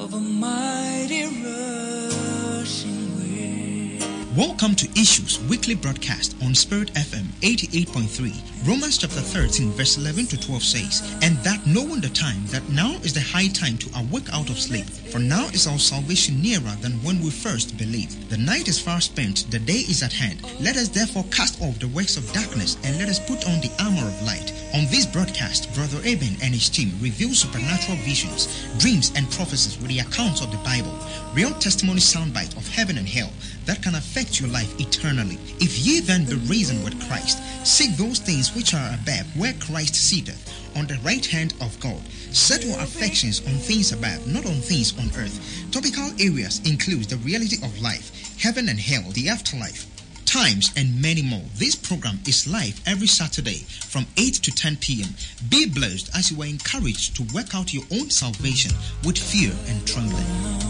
of a mighty rushing wind. Welcome to Issues Weekly Broadcast on Spirit FM 88.3. Romans chapter 13 verse 11 to 12 says, "And that knowing the time, that now is the high time to awake out of sleep. For now is our salvation nearer than when we first believed. The night is far spent, the day is at hand. Let us therefore cast off the works of darkness, and let us put on the armor of light." On this broadcast, Brother Eben and his team reveal supernatural visions, dreams, and prophecies with the accounts of the Bible, real testimony soundbite of heaven and hell that can affect your life eternally. If ye then be risen with Christ, seek those things which are above, where Christ sitteth on the right hand of God. Set your affections on things above, not on things on earth. Topical areas include the reality of life, heaven and hell, the afterlife, times, and many more. This program is live every Saturday from 8 to 10 p.m. Be blessed as you are encouraged to work out your own salvation with fear and trembling.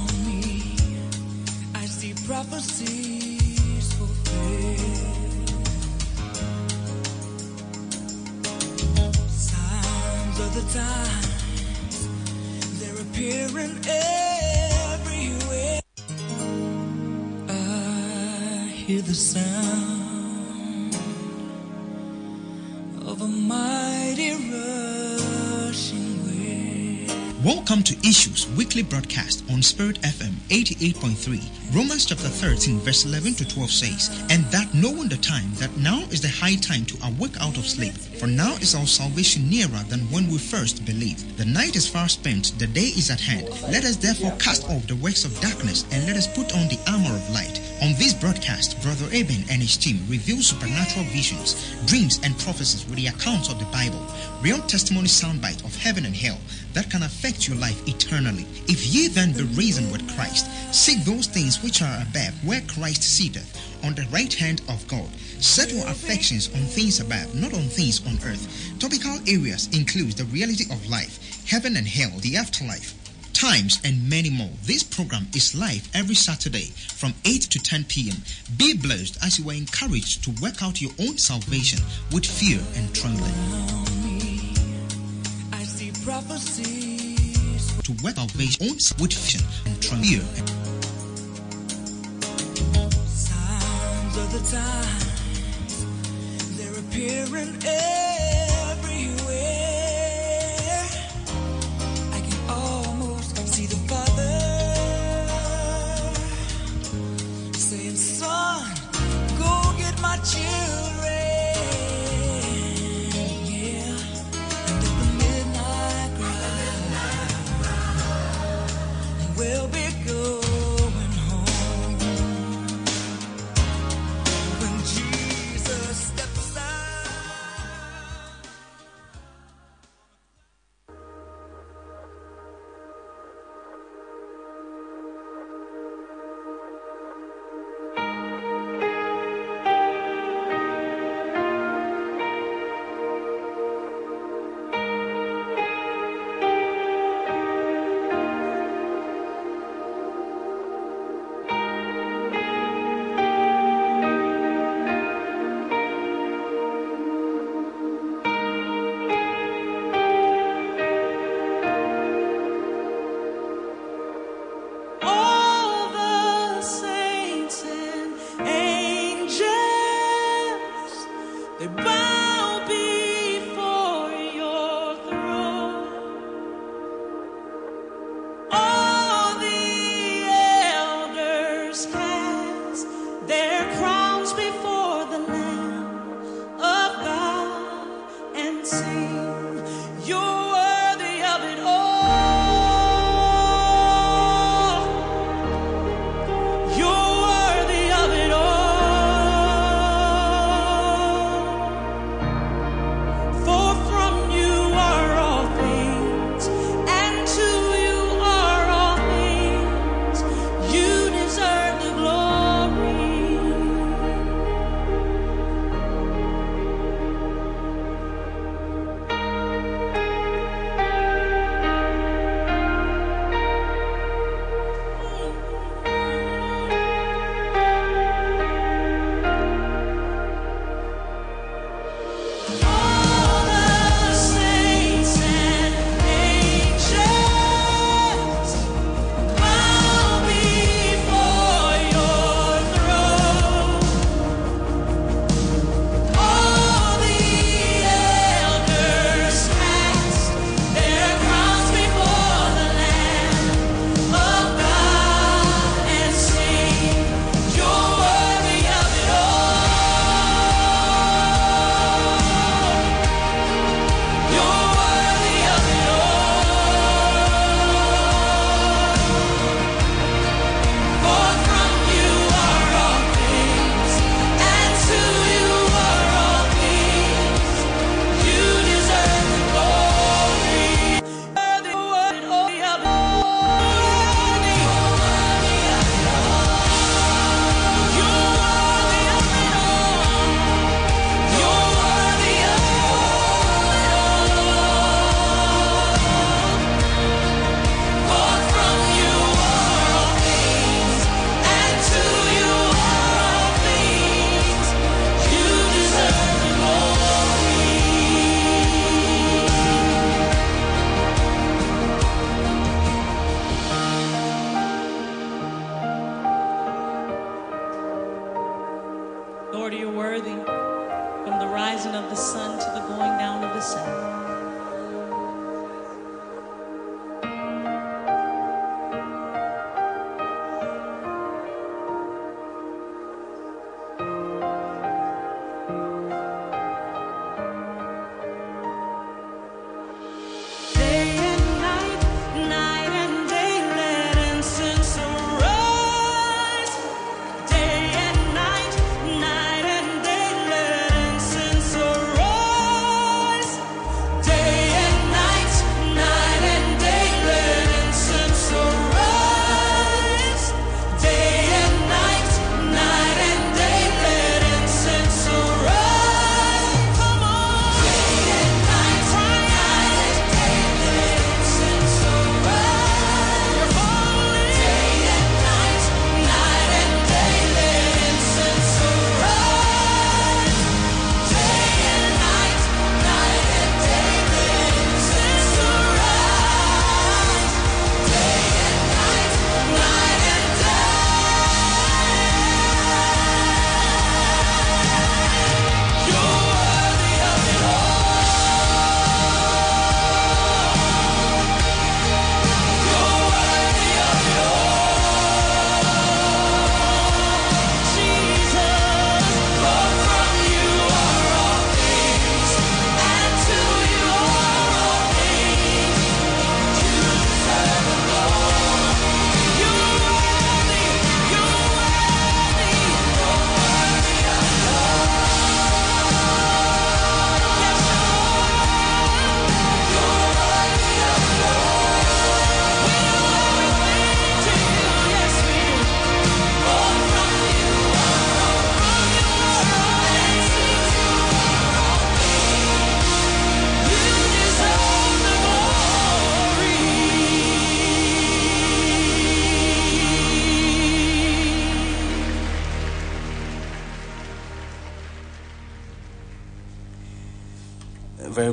I see prophecies fulfilled, signs of the times, they're appearing everywhere. I hear the sound of a mighty rushing wind. Welcome to Issues Weekly Broadcast on Spirit FM 88.3. Romans chapter 13 verse 11 to 12 says, "And that knowing the time, that now is the high time to awake out of sleep. For now is our salvation nearer than when we first believed. The night is far spent, the day is at hand. Let us therefore cast off the works of darkness, and let us put on the armor of light." On this broadcast, Brother Eben and his team reveal supernatural visions, dreams, and prophecies with the accounts of the Bible, real testimony soundbite of heaven and hell that can affect your life eternally. If ye then be risen with Christ, seek those things which are above, where Christ sitteth on the right hand of God. Set your affections on things above, not on things on earth. Topical areas include the reality of life, heaven and hell, the afterlife, times, and many more. This program is live every Saturday from 8 to 10 p.m. Be blessed as you are encouraged to work out your own salvation with fear and trembling. I see prophecies To work out your own with fear and trembling. Signs of the times, they're appearing everywhere. I can almost see the Father saying, "Son, go get my children." Yeah, and at the midnight cry, we'll be going home. When Jesus steps out.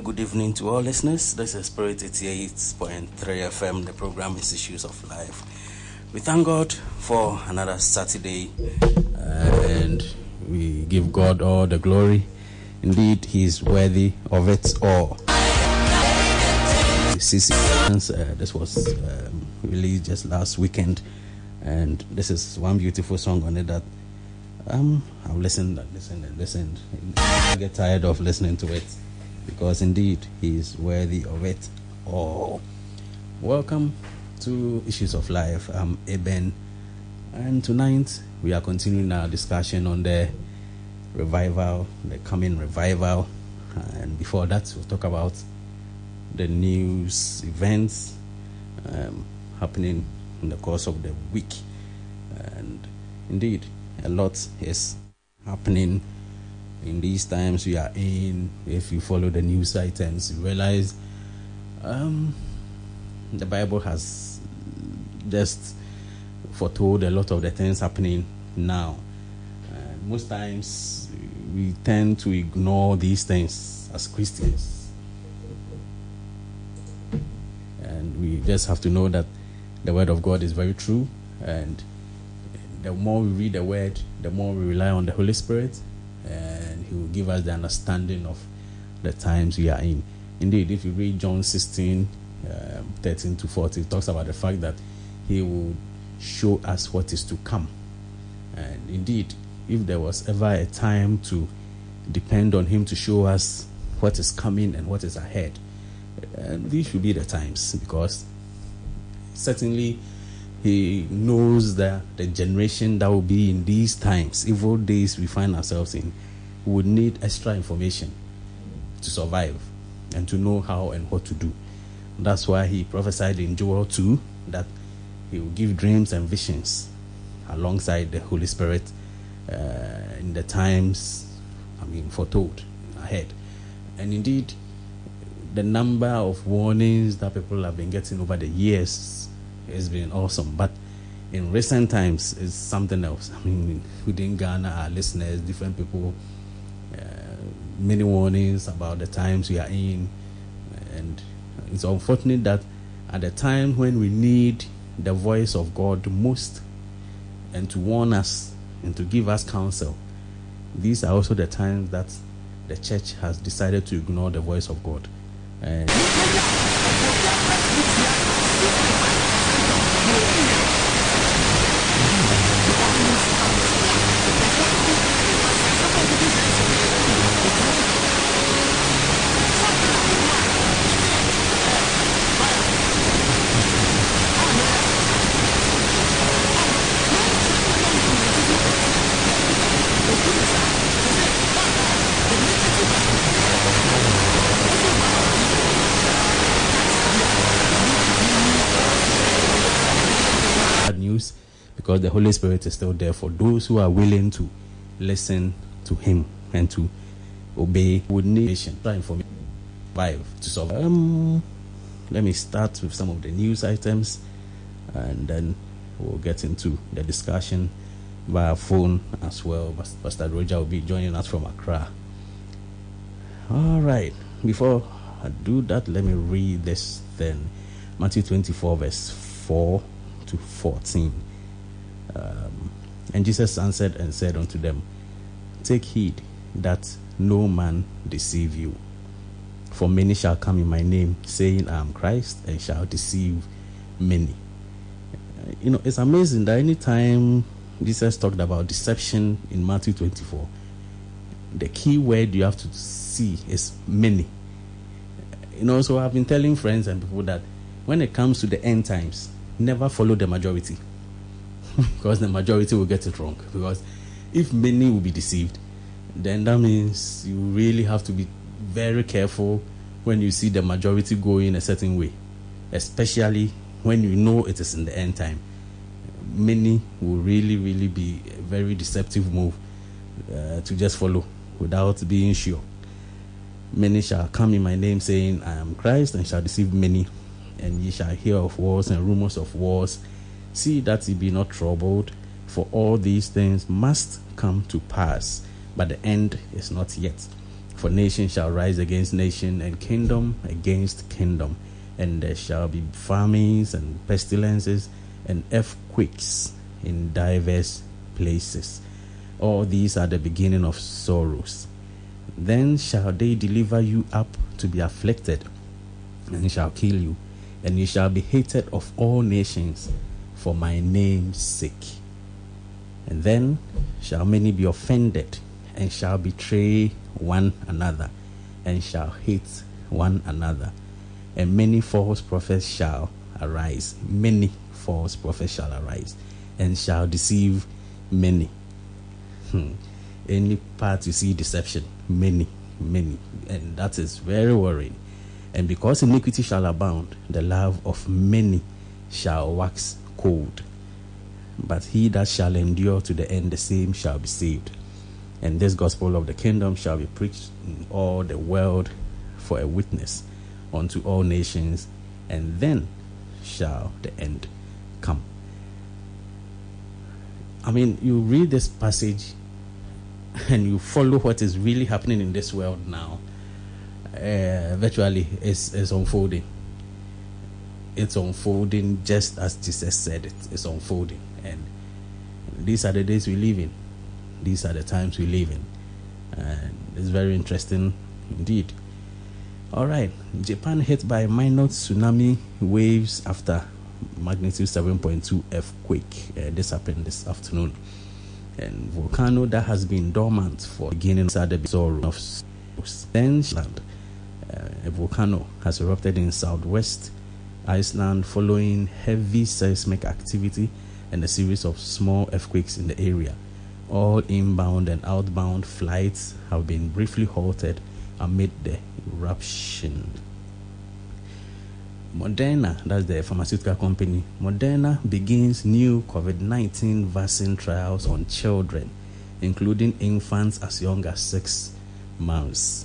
good evening to all listeners. This is Spirit 88.3 FM. The program is Issues of Life. We thank God for another Saturday and we give God all the glory. Indeed, He is worthy of it all. This was released just last weekend, and this is one beautiful song on it that I've listened. I get tired of listening to it because indeed He is worthy of it all. Welcome to Issues of Life. I'm Eben, and tonight we are continuing our discussion on the revival, the coming revival, and before that we'll talk about the news events happening in the course of the week. And indeed, a lot is happening in these times we are in. If you follow the news items, you realize the Bible has just foretold a lot of the things happening now. And most times we tend to ignore these things as Christians. And we just have to know that the Word of God is very true. And the more we read the Word, the more we rely on the Holy Spirit. And He will give us the understanding of the times we are in. Indeed, if you read John 16, 13 to 40, it talks about the fact that He will show us what is to come. And indeed, if there was ever a time to depend on Him to show us what is coming and what is ahead, these should be the times, because certainly He knows that the generation that will be in these times, evil days we find ourselves in, would need extra information to survive and to know how and what to do. That's why He prophesied in Joel 2 that He will give dreams and visions alongside the Holy Spirit in the times, foretold ahead. And indeed, the number of warnings that people have been getting over the years has been awesome. But in recent times, it's something else. Within Ghana, our listeners, different people, many warnings about the times we are in. And it's unfortunate that at the time when we need the voice of God most and to warn us and to give us counsel, these are also the times that the church has decided to ignore the voice of God. And because the Holy Spirit is still there for those who are willing to listen to Him and to obey. Would need information to survive. Let me start with some of the news items, and then we'll get into the discussion via phone as well. Pastor Roger will be joining us from Accra. All right. Before I do that, let me read this then. Matthew 24, verse 4 to 14. And Jesus answered and said unto them, Take heed that no man deceive you. For many shall come in my name, saying, I am Christ, and shall deceive many. It's amazing that any time Jesus talked about deception in Matthew 24, the key word you have to see is many. So I've been telling friends and people that when it comes to the end times, never follow the majority. Because the majority will get it wrong. Because if many will be deceived, then that means you really have to be very careful when you see the majority going a certain way, especially when you know it is in the end time. Many will really, really be a very deceptive move to just follow without being sure. Many shall come in my name, saying, I am Christ, and shall deceive many. And ye shall hear of wars and rumors of wars. See that ye be not troubled, for all these things must come to pass, but the end is not yet. For nation shall rise against nation, and kingdom against kingdom. And there shall be famines and pestilences and earthquakes in diverse places. All these are the beginning of sorrows. Then shall they deliver you up to be afflicted, and shall kill you, and you shall be hated of all nations for my name's sake. And then shall many be offended, and shall betray one another, and shall hate one another. And many false prophets shall arise. Many false prophets shall arise, and shall deceive many. Any part you see deception, many. And that is very worrying. And because iniquity shall abound, the love of many shall wax cold. But he that shall endure to the end, the same shall be saved. And this gospel of the kingdom shall be preached in all the world for a witness unto all nations, and then shall the end come. I mean, you read this passage and you follow what is really happening in this world now. Virtually, it's unfolding. It's unfolding just as Jesus said it. It's unfolding. And these are the days we live in. These are the times we live in. And it's very interesting indeed. All right. Japan hit by minor tsunami waves after magnitude 7.2 earthquake. This happened this afternoon. And volcano that has been dormant for beginning of the sorrow of Iceland. A volcano has erupted in southwest Iceland following heavy seismic activity and a series of small earthquakes in the area. All inbound and outbound flights have been briefly halted amid the eruption. Moderna, that's the pharmaceutical company, Moderna begins new COVID-19 vaccine trials on children, including infants as young as 6 months.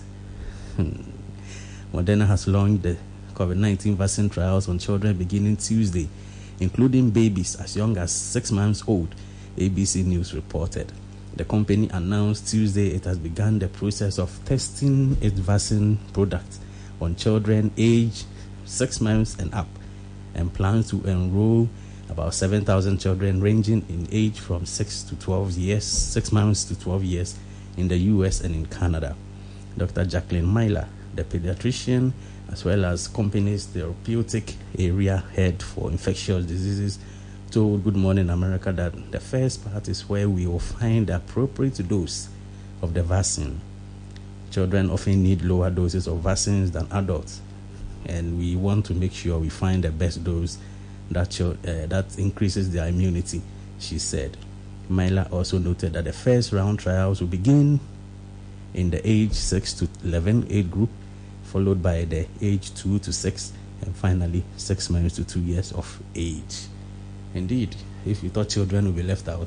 Moderna has launched the COVID-19 vaccine trials on children beginning Tuesday, including babies as young as 6 months old, ABC News reported. The company announced Tuesday it has begun the process of testing its vaccine product on children aged 6 months and up, and plans to enroll about 7,000 children ranging in age from 6 months to 12 years in the US and in Canada. Dr. Jacqueline Myler, the pediatrician, as well as company's therapeutic area head for infectious diseases, told Good Morning America that the first part is where we will find the appropriate dose of the vaccine. Children often need lower doses of vaccines than adults, and we want to make sure we find the best dose that increases their immunity, she said. Myler also noted that the first round trials will begin in the age 6 to 11 age group, followed by the age 2 to 6, and finally 6 months to 2 years of age. Indeed, if you thought children would be left out,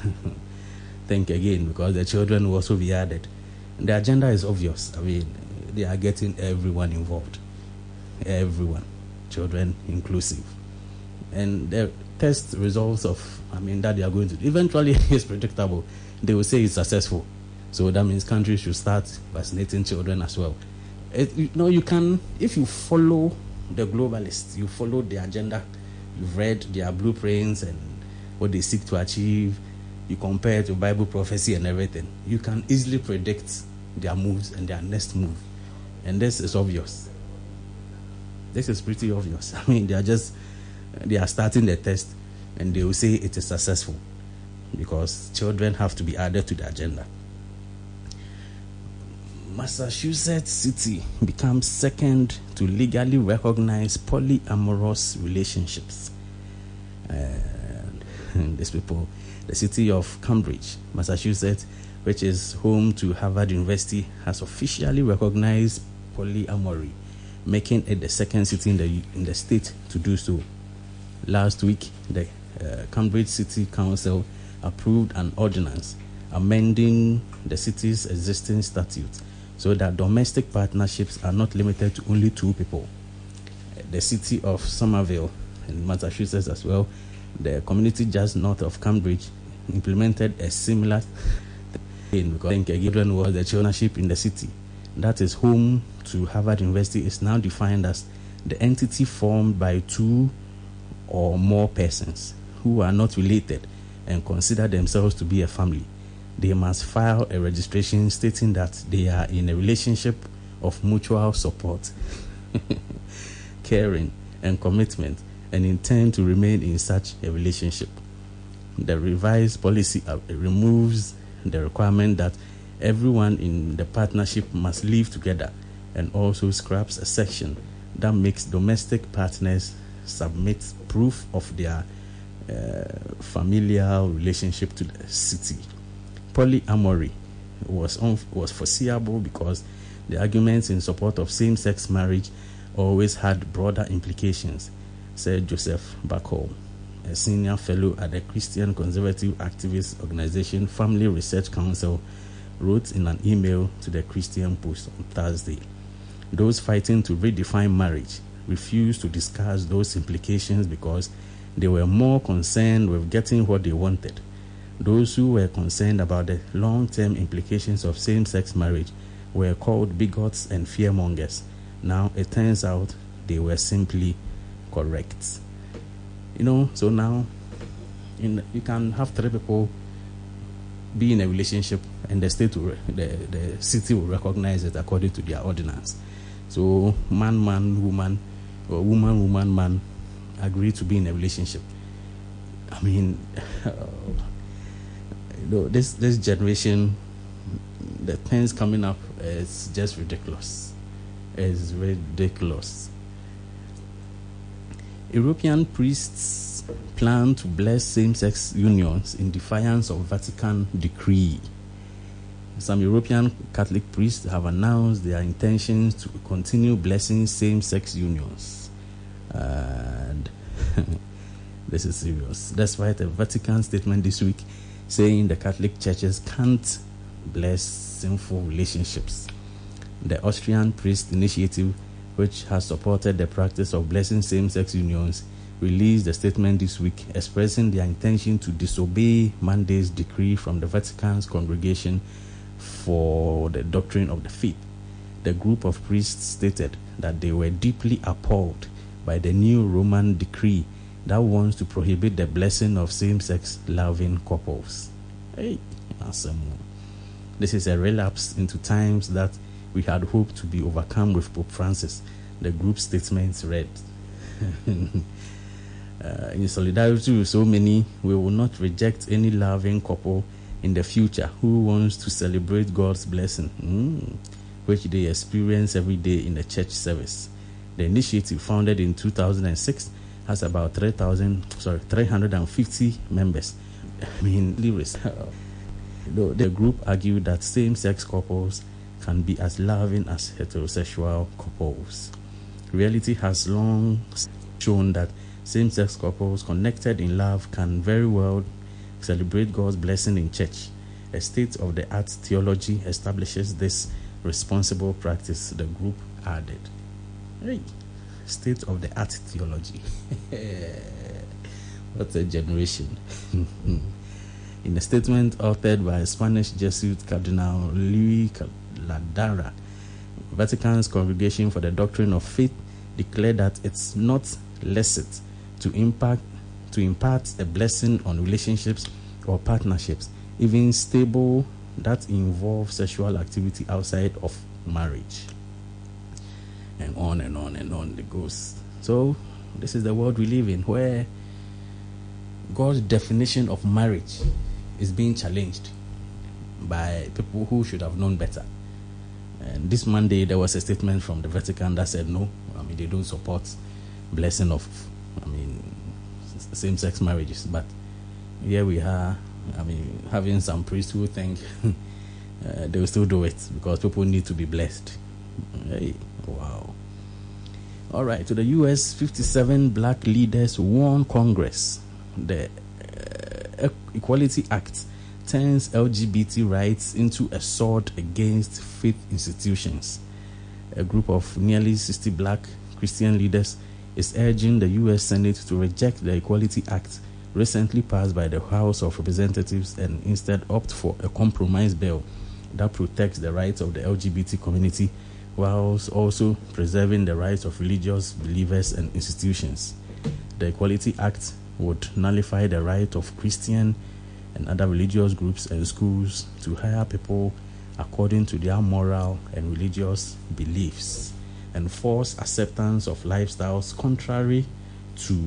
think again, because the children will also be added. The agenda is obvious. I mean, they are getting everyone involved. Everyone, children inclusive. And the test results that they are going to, eventually is predictable. They will say it's successful. So that means countries should start vaccinating children as well. You can, if you follow the globalists, you follow the agenda, you've read their blueprints and what they seek to achieve, you compare it to Bible prophecy and everything, you can easily predict their moves and their next move. And this is obvious. This is pretty obvious. I mean, they are starting the test and they will say it is successful because children have to be added to the agenda. Massachusetts City becomes second to legally recognize polyamorous relationships. And these people, the city of Cambridge, Massachusetts, which is home to Harvard University, has officially recognized polyamory, making it the second city in the state to do so. Last week, the Cambridge City Council approved an ordinance amending the city's existing statute so that domestic partnerships are not limited to only 2 people. The city of Somerville in Massachusetts as well, the community just north of Cambridge, implemented a similar thing because children was the ownership in the city. that is home to Harvard University, is now defined as the entity formed by two or more persons who are not related and consider themselves to be a family. They must file a registration stating that they are in a relationship of mutual support, caring, and commitment, and intend to remain in such a relationship. The revised policy removes the requirement that everyone in the partnership must live together, and also scraps a section that makes domestic partners submit proof of their familial relationship to the city. Polyamory was foreseeable because the arguments in support of same-sex marriage always had broader implications, said Joseph Bacall, a senior fellow at the Christian conservative activist organization Family Research Council, wrote in an email to the Christian Post on Thursday. Those fighting to redefine marriage refused to discuss those implications because they were more concerned with getting what they wanted. Those who were concerned about the long-term implications of same-sex marriage were called bigots and fearmongers. Now it turns out they were simply correct. So now you can have three people be in a relationship, and the city will recognize it according to their ordinance. So man, woman, or woman, man agree to be in a relationship. I mean, this generation, the things coming up, is just ridiculous. It's ridiculous. European priests plan to bless same-sex unions in defiance of Vatican decree. Some European Catholic priests have announced their intentions to continue blessing same-sex unions. And this is serious. Despite a Vatican statement this week saying the Catholic churches can't bless sinful relationships. The Austrian Priest Initiative, which has supported the practice of blessing same-sex unions, released a statement this week expressing their intention to disobey Monday's decree from the Vatican's Congregation for the Doctrine of the Faith. The group of priests stated that they were deeply appalled by the new Roman decree that wants to prohibit the blessing of same-sex loving couples. Hey, awesome. This is a relapse into times that we had hoped to be overcome with Pope Francis, the group statement read. In solidarity with so many, we will not reject any loving couple in the future who wants to celebrate God's blessing, which they experience every day in the church service. The initiative, founded in 2006, has about 350 members. I mean, the group argued that same-sex couples can be as loving as heterosexual couples. Reality has long shown that same-sex couples connected in love can very well celebrate God's blessing in church. A state-of-the-art theology establishes this responsible practice, the group added. Hey, state-of-the-art theology. What a generation. In a statement authored by Spanish Jesuit Cardinal Luis Ladara, Vatican's Congregation for the Doctrine of Faith declared that it's not licit to impart a blessing on relationships or partnerships, even stable, that involve sexual activity outside of marriage. And on and on and on it goes. So this is the world we live in, where God's definition of marriage is being challenged by people who should have known better. And this Monday there was a statement from the Vatican that said no, they don't support blessing of same-sex marriages. But here we are, having some priests who think they will still do it because people need to be blessed. Hey, wow. All right, to the U.S., 57 black leaders warn Congress the Equality Act turns LGBT rights into a sword against faith institutions. A group of nearly 60 black Christian leaders is urging the U.S. Senate to reject the Equality Act recently passed by the House of Representatives and instead opt for a compromise bill that protects the rights of the LGBT community whilst also preserving the rights of religious believers and institutions. The Equality Act would nullify the right of Christian and other religious groups and schools to hire people according to their moral and religious beliefs, and force acceptance of lifestyles contrary to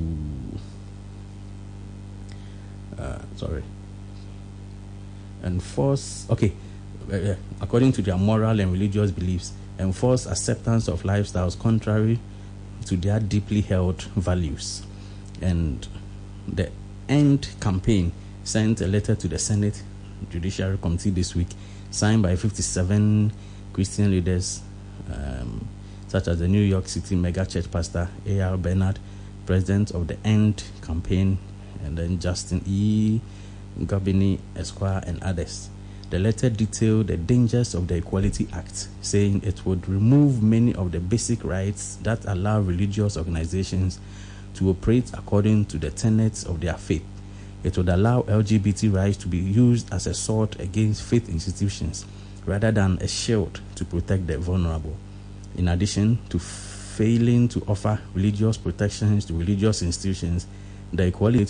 according to their moral and religious beliefs, and force acceptance of lifestyles contrary to their deeply held values. And the END campaign sent a letter to the Senate Judiciary Committee this week, signed by 57 Christian leaders, such as the New York City mega church pastor A.R. Bernard, president of the END campaign, and then Justin E. Gabini Esquire and others. The letter detailed the dangers of the Equality Act, saying it would remove many of the basic rights that allow religious organizations to operate according to the tenets of their faith. It would allow LGBT rights to be used as a sword against faith institutions rather than a shield to protect the vulnerable. In addition to failing to offer religious protections to religious institutions, the Equality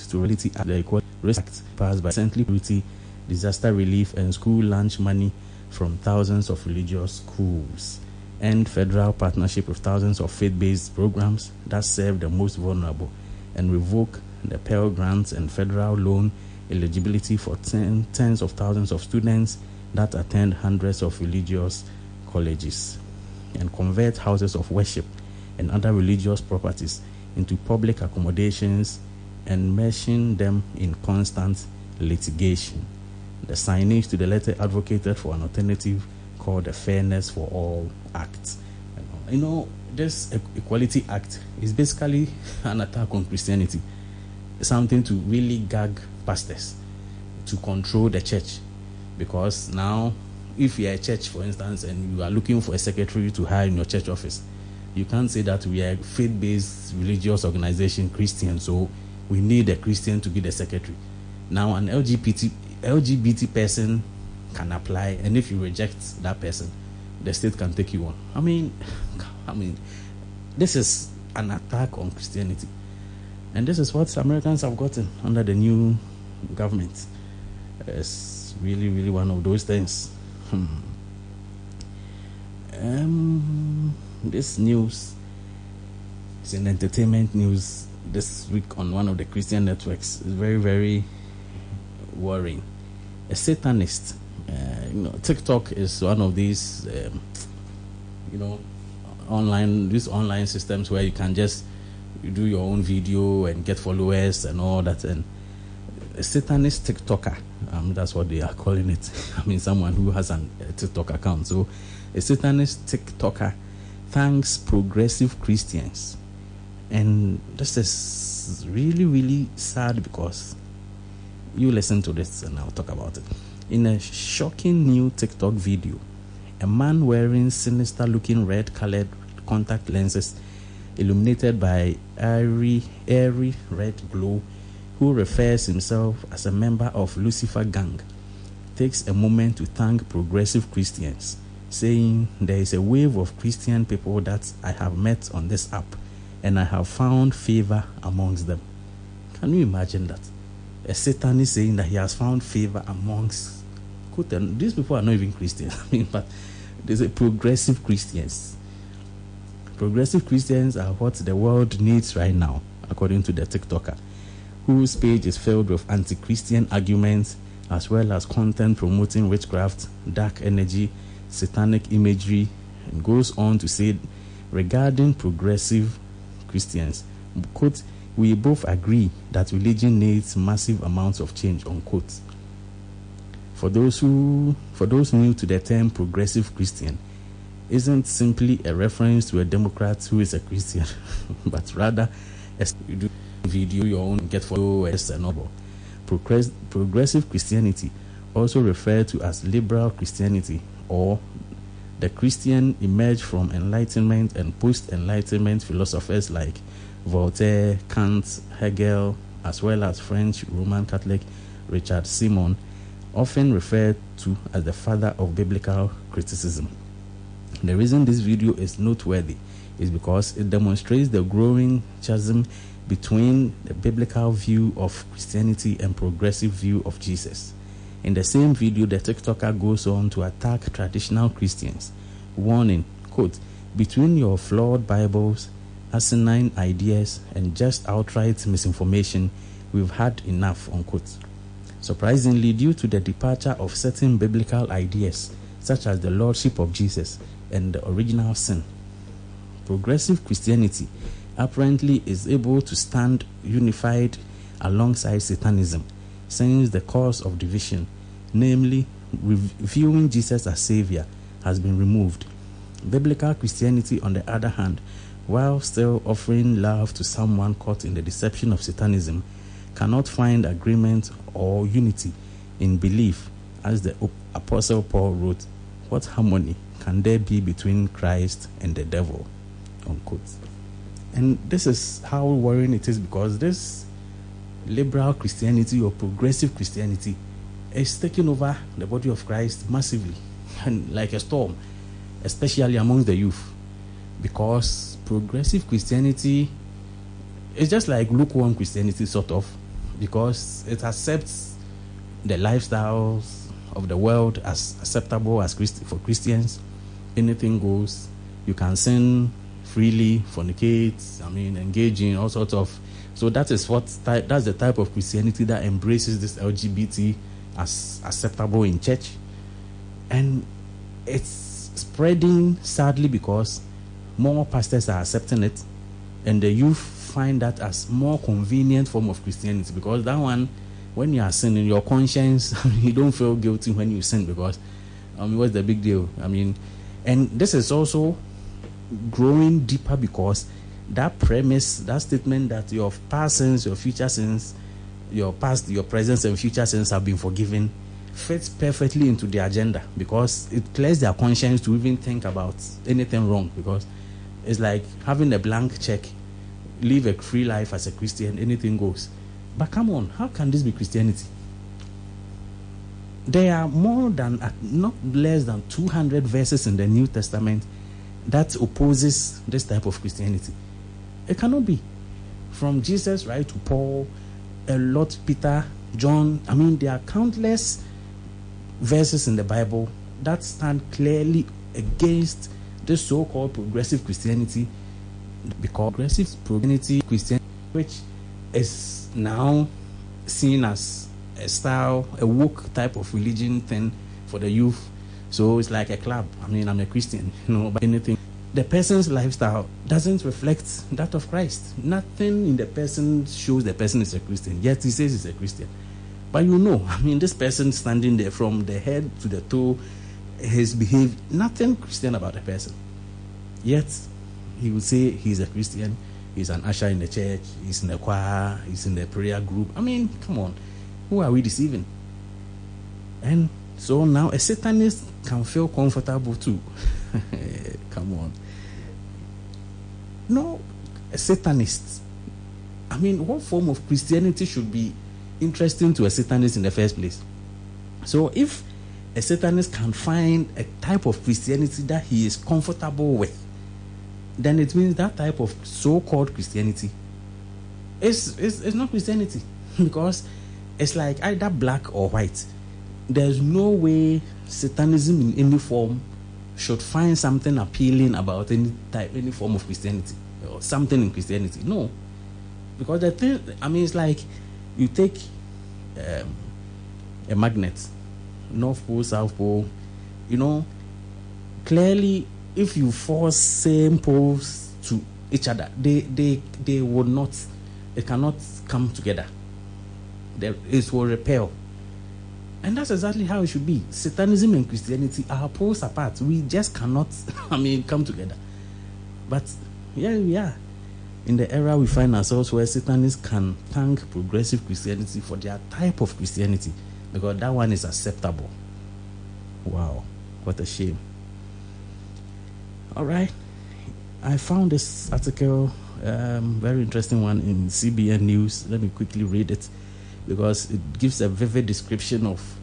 Act passed by Security, disaster relief, and school lunch money from thousands of religious schools, and federal partnership with thousands of faith-based programs that serve the most vulnerable, and revoke the Pell Grants and federal loan eligibility for tens of thousands of students that attend hundreds of religious colleges, and convert houses of worship and other religious properties into public accommodations and meshing them in constant litigation. The signage to the letter advocated for an alternative called the Fairness for All Act. You know, this Equality Act is basically an attack on Christianity, something to really gag pastors, to control the church. Because now, if you are a church, for instance, and you are looking for a secretary to hire in your church office, you can't say that we are a faith-based religious organization, Christian, so we need a Christian to be the secretary. Now, an LGBT person can apply, and if you reject that person, the state can take you on. I mean, this is an attack on Christianity. And this is what Americans have gotten under the new government. It's really, really one of those things. This news is in entertainment news this week on one of the Christian networks. It's very, very worrying. A Satanist, TikTok is one of these, online systems where you can just do your own video and get followers and all that. And a Satanist TikToker, that's what they are calling it. Someone who has a TikTok account. So a Satanist TikToker thanks progressive Christians. And this is really, really sad, because you listen to this and I'll talk about it. In a shocking new TikTok video, a man wearing sinister-looking red-colored contact lenses illuminated by airy red glow, who refers himself as a member of Lucifer Gang, takes a moment to thank progressive Christians, saying, "There is a wave of Christian people that I have met on this app, and I have found favor amongst them." Can you imagine that? A Satanist saying that he has found favor amongst, these people are not even Christians, but there's a progressive Christians. Progressive Christians are what the world needs right now, according to the TikToker, whose page is filled with anti-Christian arguments, as well as content promoting witchcraft, dark energy, satanic imagery, and goes on to say, regarding progressive Christians, quote, "We both agree that religion needs massive amounts of change," unquote. For those new to the term progressive Christian, isn't simply a reference to a Democrat who is a Christian, but rather you do video your own, get followers and all. Progressive Christianity, also referred to as liberal Christianity, or the Christian emerged from Enlightenment and post-Enlightenment philosophers like Voltaire, Kant, Hegel, as well as French Roman Catholic Richard Simon, often referred to as the father of biblical criticism. The reason this video is noteworthy is because it demonstrates the growing chasm between the biblical view of Christianity and progressive view of Jesus. In the same video, the TikToker goes on to attack traditional Christians, warning, quote, "Between your flawed Bibles, asinine ideas, and just outright misinformation, we've had enough," unquote. Surprisingly, due to the departure of certain biblical ideas, such as the Lordship of Jesus and the original sin, progressive Christianity apparently is able to stand unified alongside Satanism, since the cause of division, namely viewing Jesus as Savior, has been removed. Biblical Christianity, on the other hand, while still offering love to someone caught in the deception of Satanism, cannot find agreement or unity in belief. As the Apostle Paul wrote, "What harmony can there be between Christ and the devil?" unquote. And this is how worrying it is, because this liberal Christianity or progressive Christianity is taking over the body of Christ massively and like a storm, especially among the youth, because progressive Christianity is just like lukewarm Christianity, sort of, because it accepts the lifestyles of the world as acceptable as for Christians. Anything goes. You can sin freely, fornicate, engage in all sorts of. So that is that's the type of Christianity that embraces this LGBT as acceptable in church, and it's spreading sadly because more pastors are accepting it, and the youth find that as more convenient form of Christianity, because that one, when you are sinning, your conscience, you don't feel guilty when you sin, because what's the big deal? And this is also growing deeper because that premise, that statement that your past sins, your future sins, your past, your present and future sins have been forgiven, fits perfectly into the agenda, because it clears their conscience to even think about anything wrong, because it's like having a blank check. Live a free life as a Christian, anything goes. But come on, how can this be Christianity? There are not less than 200 verses in the New Testament that opposes this type of Christianity. It cannot be. From Jesus right to Paul, a lot, Peter, John. There are countless verses in the Bible that stand clearly against this so-called progressive Christianity, because progressive Christianity, which is now seen as a style, a woke type of religion thing for the youth. So it's like a club. I'm a Christian, but anything. The person's lifestyle doesn't reflect that of Christ. Nothing in the person shows the person is a Christian, yet he says he's a Christian. But this person standing there from the head to the toe, his behavior, nothing Christian about the person. Yet he will say he's a Christian, he's an usher in the church, he's in the choir, he's in the prayer group. Come on, who are we deceiving? And so now a Satanist can feel comfortable too. Come on. No, a Satanist. What form of Christianity should be interesting to a Satanist in the first place? So if a Satanist can find a type of Christianity that he is comfortable with, then it means that type of so-called Christianity is not Christianity, because it's like either black or white. There's no way Satanism in any form should find something appealing about any form of Christianity or something in Christianity. No, because the thing, it's like you take a magnet, North Pole, South Pole. Clearly, if you force same poles to each other, they will not. It cannot come together. It will repel. And that's exactly how it should be. Satanism and Christianity are poles apart. We just cannot, come together. But here we are, in the era we find ourselves, where Satanists can thank progressive Christianity for their type of Christianity, because that one is acceptable. Wow, what a shame. All right, I found this article, very interesting one, in CBN News. Let me quickly read it, because it gives a vivid description of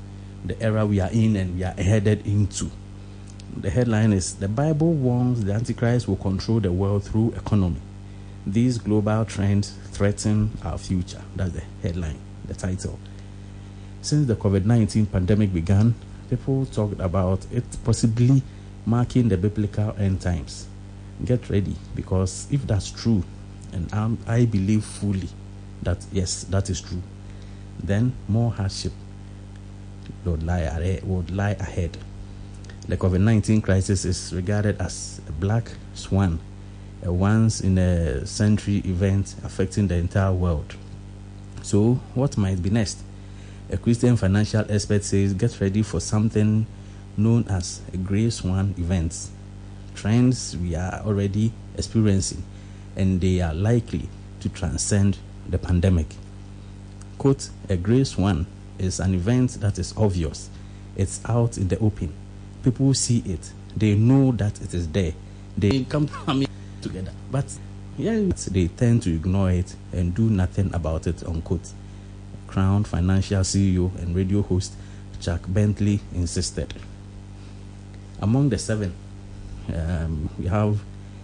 the era we are in and we are headed into. The headline is, the Bible warns the Antichrist will control the world through economy. These global trends threaten our future. That's the headline, the title. Since the COVID-19 pandemic began, people talked about it possibly marking the biblical end times. Get ready, because if that's true, and I believe fully that yes, that is true, then more hardship would lie ahead. The COVID-19 crisis is regarded as a black swan, a once-in-a-century event affecting the entire world. So, what might be next? A Christian financial expert says, get ready for something known as a grey swan event. Trends we are already experiencing, and they are likely to transcend the pandemic. Quote, a grey swan is an event that is obvious. It's out in the open. People see it. They know that it is there. They come together. But they tend to ignore it and do nothing about it, unquote. Crown Financial CEO and radio host Chuck Bentley insisted. Among the seven, we have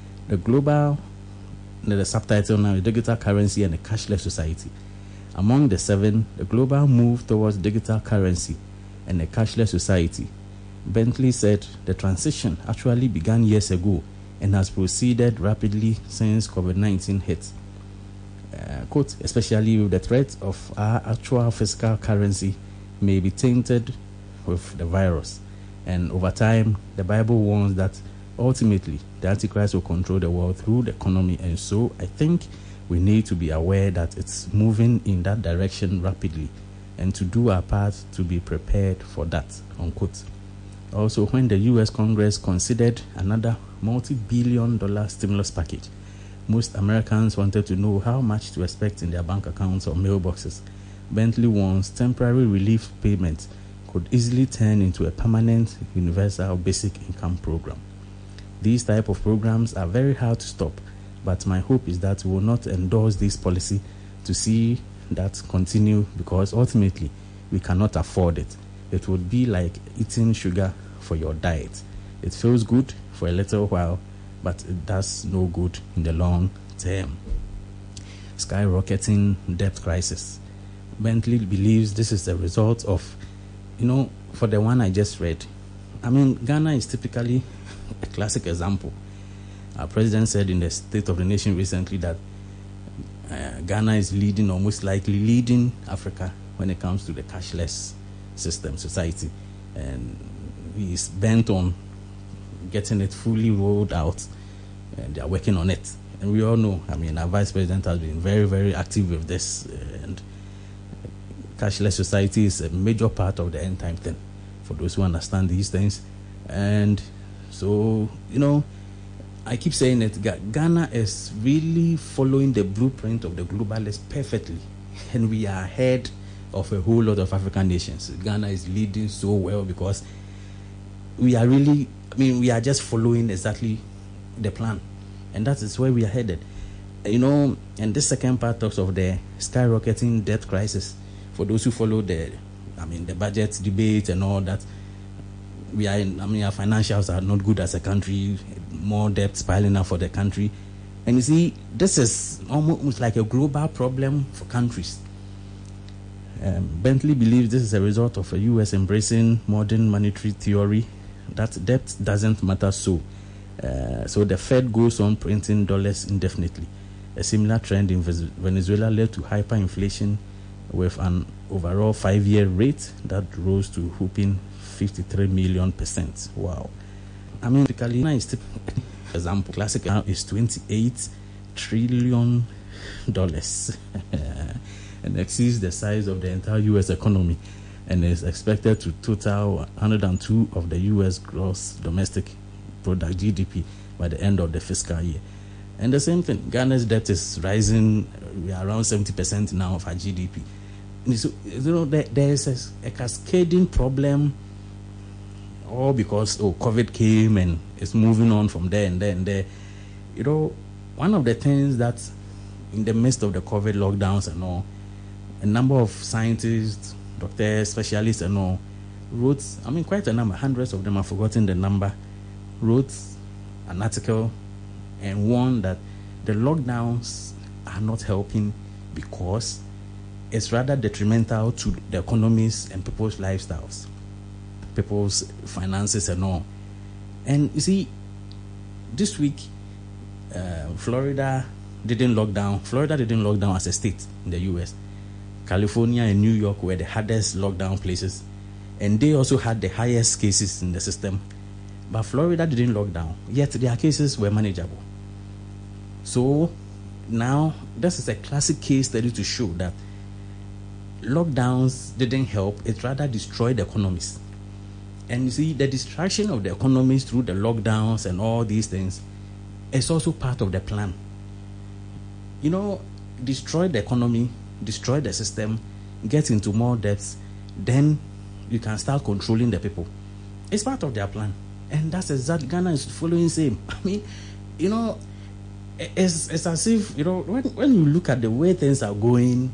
the subtitle now is Digital Currency and a Cashless Society. Among the seven, the global move towards digital currency and a cashless society. Bentley said the transition actually began years ago and has proceeded rapidly since COVID-19 hit. Quote, especially with the threat of our actual physical currency may be tainted with the virus. And over time, the Bible warns that ultimately the Antichrist will control the world through the economy. And so I think we need to be aware that it's moving in that direction rapidly and to do our part to be prepared for that, unquote. Also, when the U.S. Congress considered another multi-billion-dollar stimulus package, most Americans wanted to know how much to expect in their bank accounts or mailboxes. Bentley warns temporary relief payments could easily turn into a permanent universal basic income program. These type of programs are very hard to stop, but my hope is that we will not endorse this policy to see that continue, because ultimately we cannot afford it. It would be like eating sugar for your diet. It feels good for a little while, but it does no good in the long term. Skyrocketing debt crisis. Bentley believes this is the result of, for the one I just read. Ghana is typically a classic example. Our president said in the State of the Nation recently that Ghana is leading, or most likely leading, Africa when it comes to the cashless system, society. And he is bent on getting it fully rolled out, and they are working on it. And we all know, our vice president has been very, very active with this, and cashless society is a major part of the end time thing, for those who understand these things. And so, I keep saying it, Ghana is really following the blueprint of the globalists perfectly, and we are ahead of a whole lot of African nations. Ghana is leading so well because we are really, we are just following exactly the plan, and that is where we are headed. And this second part talks of the skyrocketing debt crisis. For those who follow the budget debate and all that, we are our financials are not good as a country, more debts piling up for the country. And you see, this is almost like a global problem for countries. Bentley believes this is a result of the U.S. embracing modern monetary theory that debt doesn't matter. So the Fed goes on printing dollars indefinitely. A similar trend in Venezuela led to hyperinflation with an overall 5-year rate that rose to whooping 53 million %. Wow. Example, classic now is $28 trillion and exceeds the size of the entire U.S. economy, and is expected to total 102 of the U.S. gross domestic product GDP by the end of the fiscal year. And the same thing, Ghana's debt is rising. We are around 70% now of our GDP. And so, there is a cascading problem, all because COVID came and it's moving on from there and there and there. One of the things that in the midst of the COVID lockdowns and all, a number of scientists, doctors, specialists and all wrote, quite a number, hundreds of them, I've forgotten the number, wrote an article and warned that the lockdowns are not helping because it's rather detrimental to the economies and people's lifestyles, people's finances and all. And you see, this week, Florida didn't lock down. Florida didn't lock down as a state in the U.S. California and New York were the hardest lockdown places, and they also had the highest cases in the system. But Florida didn't lock down, yet their cases were manageable. So now this is a classic case study to show that lockdowns didn't help, it rather destroyed the economies. And you see, the destruction of the economies through the lockdowns and all these things is also part of the plan. Destroy the economy, destroy the system, get into more debts, then you can start controlling the people. It's part of their plan. And that's exactly Ghana is following same. It's as if, when you look at the way things are going,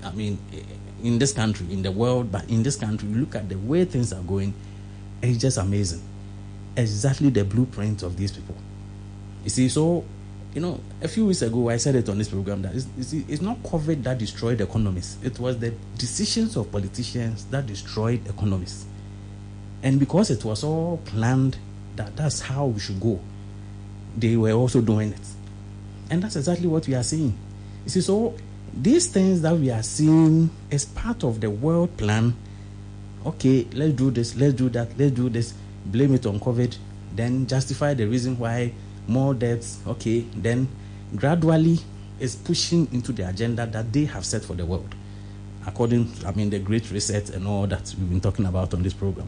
in this country, in the world, but in this country, you look at the way things are going, it's just amazing. Exactly the blueprint of these people. You see, so, a few weeks ago, I said it on this program that it's not COVID that destroyed economies. It was the decisions of politicians that destroyed economies. And because it was all planned, that's how we should go, they were also doing it. And that's exactly what we are seeing. You see, so these things that we are seeing is part of the world plan. Okay, let's do this, let's do that, let's do this, blame it on COVID, then justify the reason why more debts. Okay, then gradually is pushing into the agenda that they have set for the world, according to, the Great Reset and all that we've been talking about on this program.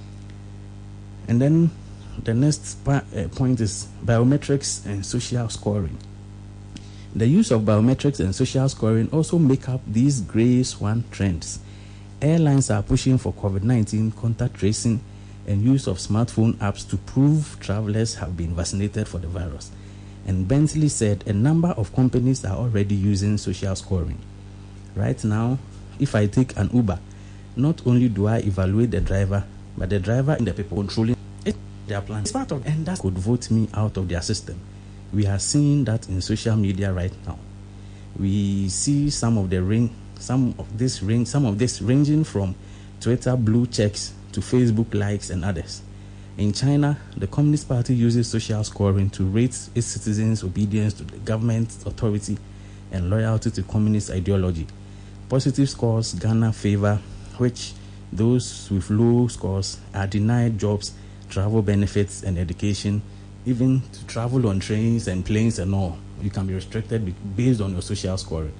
And then the next point is biometrics and social scoring. The use of biometrics and social scoring also make up these gray swan trends. Airlines are pushing for COVID-19 contact tracing and use of smartphone apps to prove travelers have been vaccinated for the virus. And Bentley said a number of companies are already using social scoring. Right now, if I take an Uber, not only do I evaluate the driver, but the driver and the people controlling it, their plan. It's part of, and that could vote me out of their system. We are seeing that in social media right now. We see some of this ranging from Twitter blue checks to Facebook likes and others. In China, the Communist Party uses social scoring to rate its citizens' obedience to the government authority and loyalty to communist ideology. Positive scores Ghana favor, which those with low scores are denied jobs, travel benefits, and education. Even to travel on trains and planes and all, you can be restricted based on your social scoring.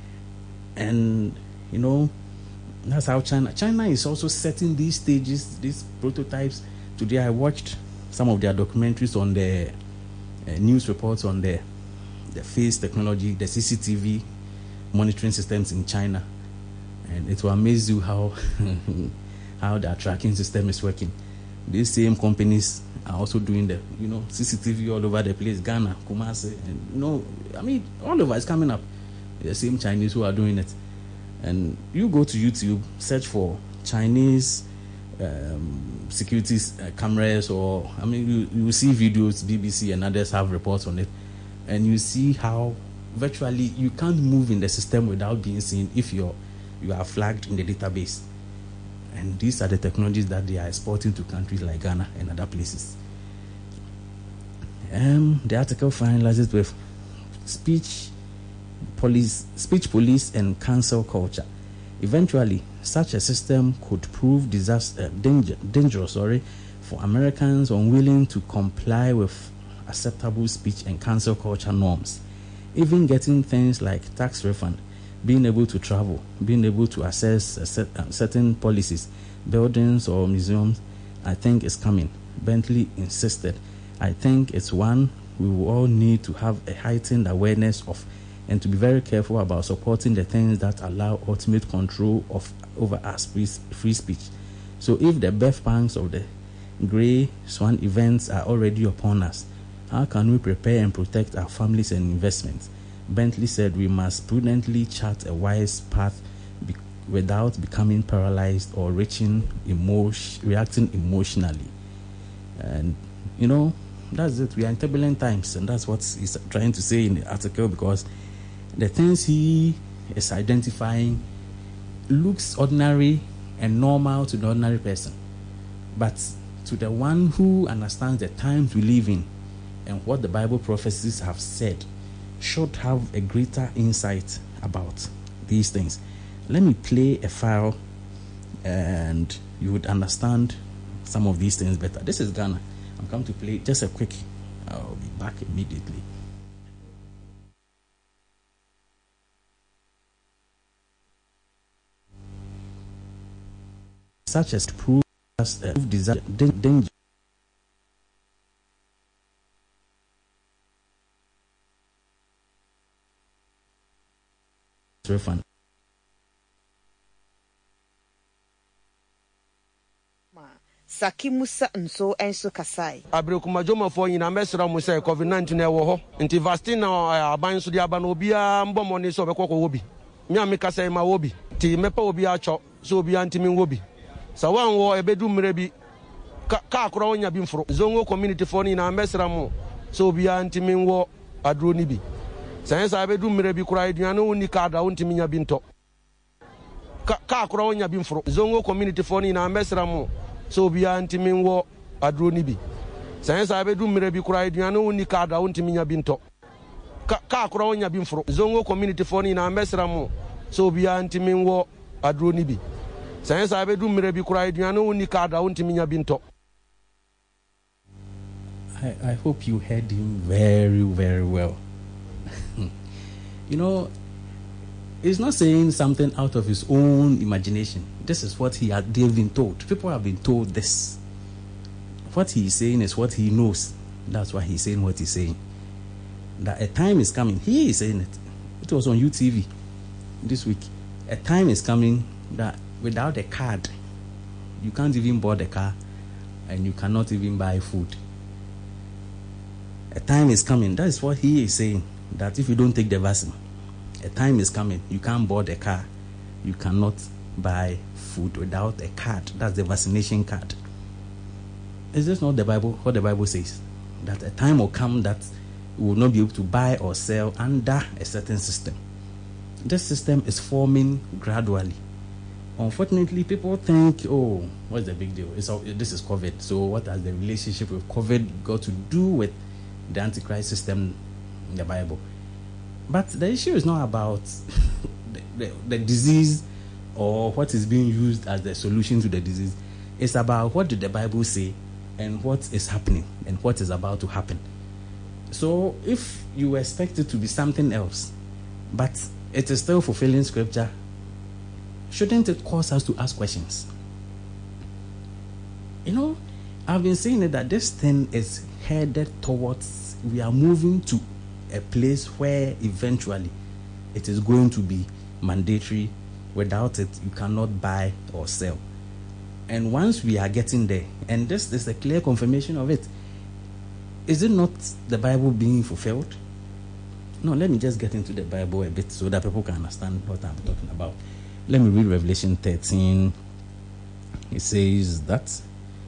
And, that's how China is also setting these stages, these prototypes. Today I watched some of their documentaries on the news reports on the face technology, the CCTV monitoring systems in China. And it will amaze you how their tracking system is working. These same companies are also doing the, CCTV all over the place, Ghana, Kumasi, and, all over, it's coming up. The same Chinese who are doing it. And you go to YouTube, search for Chinese security cameras, or, you see videos, BBC and others have reports on it, and you see how virtually you can't move in the system without being seen if you are flagged in the database. And these are the technologies that they are exporting to countries like Ghana and other places. The article finalizes with speech police and cancel culture. Eventually, such a system could prove dangerous for Americans unwilling to comply with acceptable speech and cancel culture norms. Even getting things like tax refund, being able to travel, being able to access certain policies, buildings or museums, I think is coming. Bentley insisted. I think it's one we will all need to have a heightened awareness of, and to be very careful about supporting the things that allow ultimate control over our free speech. So if the birth pangs of the Grey Swan events are already upon us, how can we prepare and protect our families and investments? Bentley said we must prudently chart a wise path without becoming paralyzed or reacting reacting emotionally. And that's it. We are in turbulent times, and that's what he's trying to say in the article, because the things he is identifying looks ordinary and normal to the ordinary person, but to the one who understands the times we live in and what the Bible prophecies have said, should have a greater insight about these things. Let me play a file and you would understand some of these things better. This is Ghana. I'm coming to play just a quick. I'll be back immediately. Such as prove as a desire danger. Refund. Saki Musa nso enso kasai. Abrekuma jomafo nyina mesra mu say COVID-19 e wo ho. Nti vaccine na aban so di aba na obia mbomone so obekoko wobi. Me ameka say ma wobi. Ti mepa obi acho so obi antimi wobi. Sa wan wo ebedu mre bi ka akora onya bi mforo. Zongo community for ni na mesra mu so obi antimi wo aduro ni bi. Sa ebedu mre bi kura aduane woni ka da wontimi nya bi nto. Ka akora onya bi mforo. Zongo community for ni na mesra mu so be antimin wo aduro ni bi sense abedu mire bi kura aduane woni ka da wontimi nya bi nto ka akora wonya bi mforo zongo community for ni na mesra mu so be antimin wo aduro ni bi sense abedu mire bi kura aduane woni ka da wontimi nya bi nto. I hope you heard him very, very well. He's not saying something out of his own imagination. This is what they've been told. People have been told this. What he's saying is what he knows. That's why he's saying what he's saying. That a time is coming. He is saying it. It was on UTV this week. A time is coming that without a card, you can't even board a car and you cannot even buy food. A time is coming. That is what he is saying. That if you don't take the vaccine, a time is coming. You can't board a car. You cannot buy food without a card. That's the vaccination card. Is this not the Bible? What the Bible says? That a time will come that we will not be able to buy or sell under a certain system. This system is forming gradually. Unfortunately, people think, oh, what's the big deal? This is COVID. So what has the relationship with COVID got to do with the Antichrist system in the Bible? But the issue is not about the disease or what is being used as the solution to the disease. It's about what did the Bible say and what is happening and what is about to happen. So if you expect it to be something else, but it is still fulfilling scripture, shouldn't it cause us to ask questions? I've been saying it that this thing is headed towards, we are moving to a place where eventually it is going to be mandatory. Without it, you cannot buy or sell. And once we are getting there, and this is a clear confirmation of it, is it not the Bible being fulfilled? No, let me just get into the Bible a bit so that people can understand what I'm talking about. Let me read Revelation 13. It says that,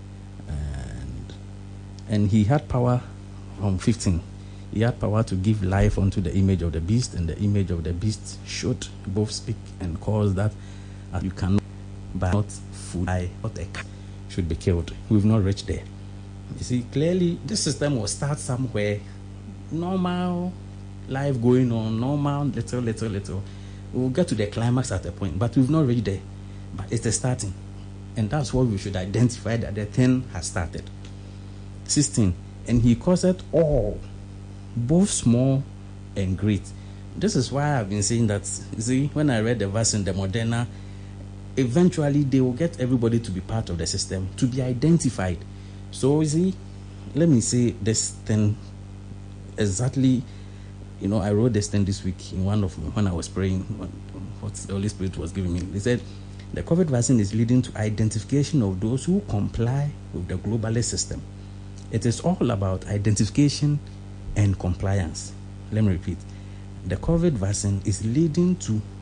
and he had power from 15. He had power to give life unto the image of the beast, and the image of the beast should both speak and cause that you cannot buy not food, buy not a cat should be killed. We've not reached there. You see, clearly this system will start somewhere, normal life going on, normal, little. We'll get to the climax at a point, but we've not reached there. But it is starting. And that's what we should identify, that the thing has started. 16. And he caused all, both small and great. This is why I've been saying that, see, when I read the verse in the Moderna, eventually they will get everybody to be part of the system, to be identified. So, you see, let me say this thing exactly. I wrote this thing this week in when I was praying, what the Holy Spirit was giving me. They said, the COVID vaccine is leading to identification of those who comply with the globalist system. It is all about identification and compliance. Let me repeat. The COVID vaccine is leading to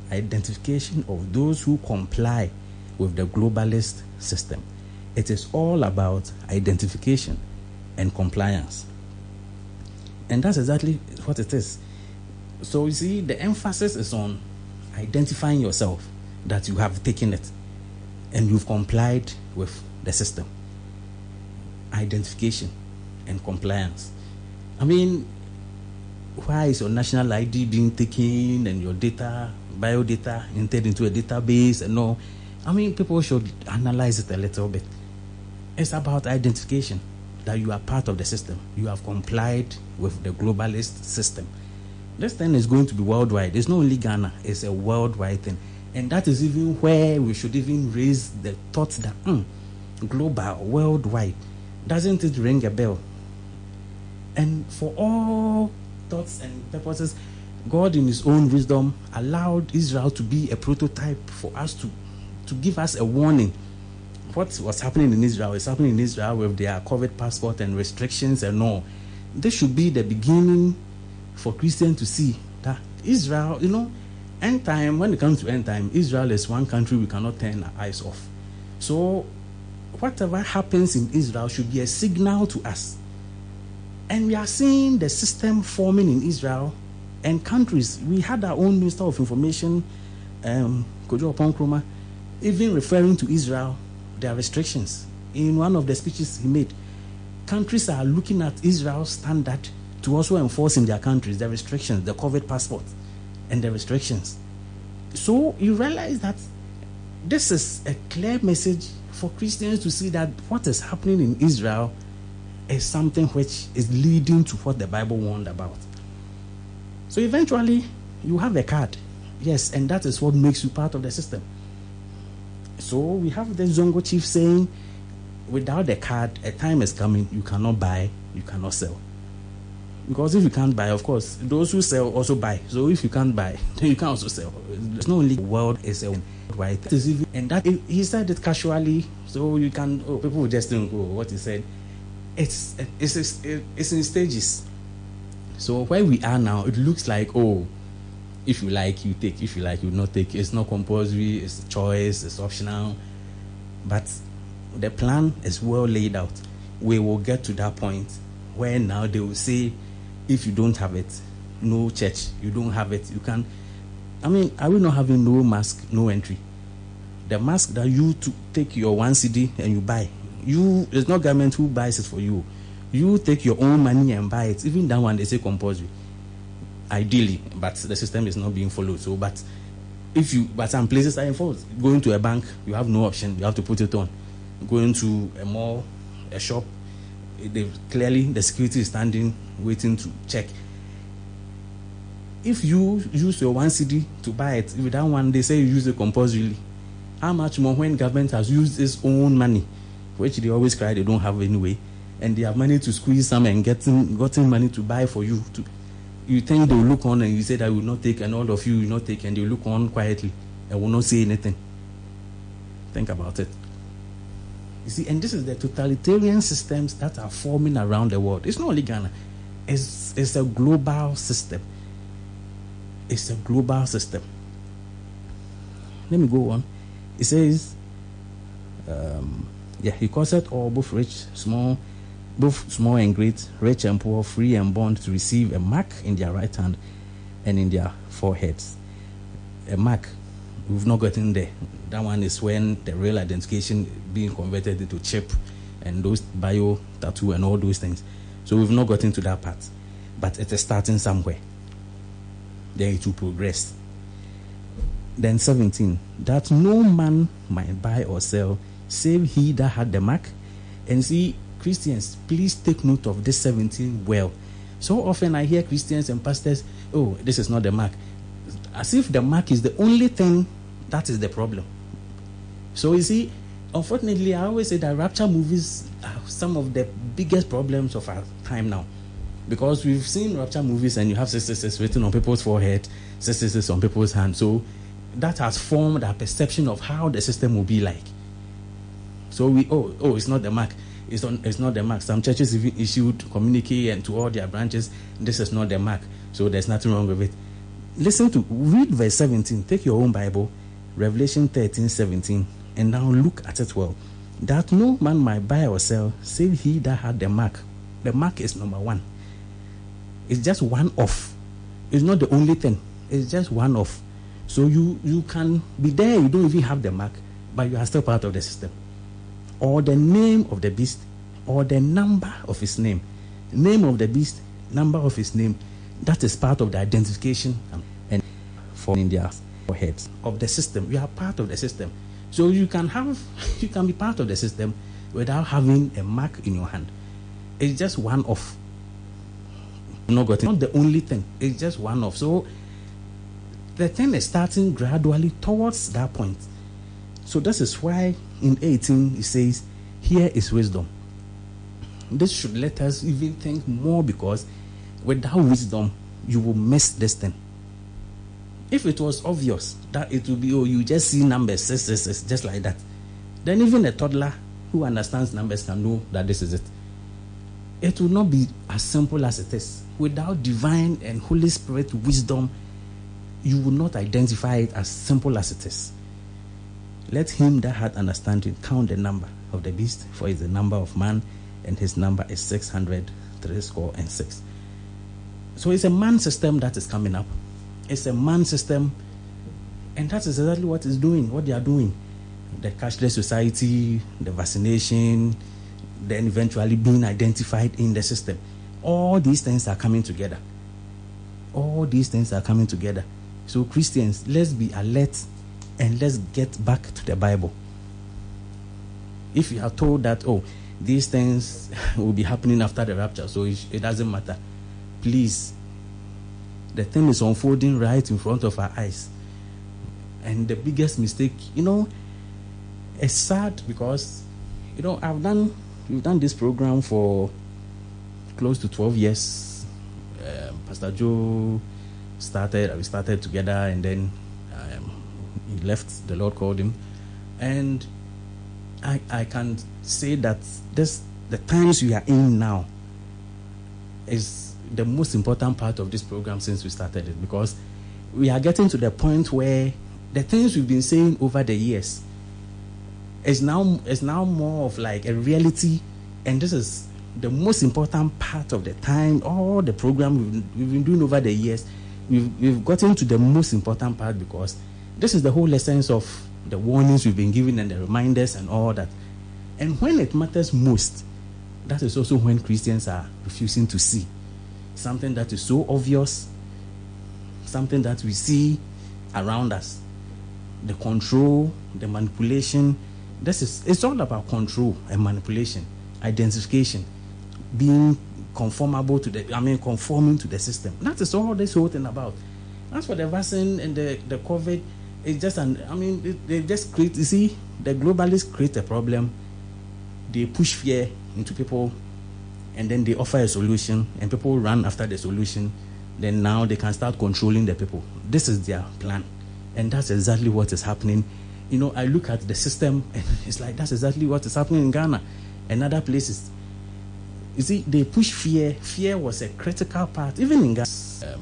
identification of those who comply with the globalist system. It is all about identification and compliance. And that's exactly what it is. So you see, the emphasis is on identifying yourself, that you have taken it and you've complied with the system. Identification and compliance. I mean, why is your national ID being taken and your data, biodata, entered into a database and all? I mean, people should analyze it a little bit. It's about identification, that you are part of the system. You have complied with the globalist system. This thing is going to be worldwide. It's not only Ghana, it's a worldwide thing. And that is even where we should even raise the thought that global, worldwide, doesn't it ring a bell? And for all thoughts and purposes, God in his own wisdom allowed Israel to be a prototype for us to give us a warning. What was happening in Israel is happening in Israel with their COVID passport and restrictions and all. This should be the beginning for Christians to see that Israel, end time, when it comes to end time, Israel is one country we cannot turn our eyes off. So whatever happens in Israel should be a signal to us. And we are seeing the system forming in Israel and countries. We had our own Minister of Information, Kojo Oponkroma, even referring to Israel, their restrictions. In one of the speeches he made, countries are looking at Israel's standard to also enforce in their countries the restrictions, the COVID passport, and the restrictions. So you realize that this is a clear message for Christians to see that what is happening in Israel is something which is leading to what the Bible warned about. So eventually, you have a card. Yes, and that is what makes you part of the system. So we have the Zongo chief saying, without the card, a time is coming, you cannot buy, you cannot sell. Because if you can't buy, of course, those who sell also buy. So if you can't buy, then you can also sell. It's not only the world is a right. And that he said it casually, so you can, people will just think, what he said. It's in stages. So where we are now, it looks like, if you like, you take. If you like, you not take. It's not compulsory. It's a choice. It's optional. But the plan is well laid out. We will get to that point where now they will say, if you don't have it, no church. You don't have it. You can. I mean, are we not having no mask, no entry? The mask that you take your 1 CD and you buy. It's not government who buys it for you. You take your own money and buy it. Even that one, they say compulsory. Ideally, but the system is not being followed. So, but some places are enforced. Going to a bank, you have no option. You have to put it on. Going to a mall, a shop, clearly the security is standing, waiting to check. If you use your 1 CD to buy it, with that one, they say you use it compulsorily. How much more when government has used its own money, which they always cry they don't have anyway, and they have money to squeeze some and gotten money to buy for you. You think they will look on and you say that will not take, and all of you will not take, and they will look on quietly and will not say anything. Think about it. You see, and this is the totalitarian systems that are forming around the world. It's not only Ghana. It's a global system. It's a global system. Let me go on. It says, he caused all, both small and great, rich and poor, free and bond, to receive a mark in their right hand and in their foreheads. A mark, we've not gotten there. That one is when the real identification being converted into chip and those bio tattoo and all those things. So we've not gotten to that part. But it is starting somewhere. Then it will progress. Then 17, that no man might buy or sell save he that had the mark. And see, Christians, please take note of this 17 well. So often I hear Christians and pastors, this is not the mark. As if the mark is the only thing that is the problem. So you see, unfortunately, I always say that rapture movies are some of the biggest problems of our time now. Because we've seen rapture movies and you have 666 written on people's forehead, 666 on people's hands. So that has formed our perception of how the system will be like. So it's not the mark. It's not the mark. Some churches even issued communique and to all their branches, this is not the mark. So there's nothing wrong with it. read verse 17. Take your own Bible, Revelation 13:17, and now look at it well. That no man might buy or sell, save he that had the mark. The mark is number one. It's just one off. It's not the only thing. It's just one off. So you can be there, you don't even have the mark, but you are still part of the system. Or the name of the beast, or the number of his name. Name of the beast, number of his name. That is part of the identification and for in their heads of the system. You are part of the system. So you can be part of the system without having a mark in your hand. It's just one off. Not the only thing. It's just one off. So the thing is starting gradually towards that point. So this is why in 18 it says, here is wisdom. This should let us even think more, because without wisdom, you will miss this thing. If it was obvious that it will be, you just see numbers, just like that, then even a toddler who understands numbers can know that this is it. It will not be as simple as it is. Without divine and Holy Spirit wisdom, you will not identify it as simple as it is. Let him that hath understanding count the number of the beast, for it is the number of man, and his number is 666. So it's a man system that is coming up. It's a man system, and that is exactly what is doing, what they are doing. The cashless society, the vaccination, then eventually being identified in the system. All these things are coming together. All these things are coming together. So Christians, let's be alert and let's get back to the Bible. If you are told that, these things will be happening after the rapture, so it doesn't matter, please, the thing is unfolding right in front of our eyes. And the biggest mistake, it's sad because, we've done this program for close to 12 years. Pastor Joe we started together, and then he left, the Lord called him. And I can say that the times we are in now is the most important part of this program since we started it, because we are getting to the point where the things we've been saying over the years is now more of like a reality, and this is the most important part of the time. All the program we've been doing over the years, we've gotten to the most important part, because this is the whole essence of the warnings we've been given and the reminders and all that. And when it matters most, that is also when Christians are refusing to see something that is so obvious, something that we see around us. The control, the manipulation. It's all about control and manipulation, identification, being conforming to the system. That is all this whole thing about. As for the vaccine and the COVID, it's just they just create, you see, the globalists create a problem. They push fear into people, and then they offer a solution, and people run after the solution. Then now they can start controlling the people. This is their plan, and that's exactly what is happening. I look at the system, and it's like that's exactly what is happening in Ghana and other places. You see, they push fear. Fear was a critical part, even in Ghana.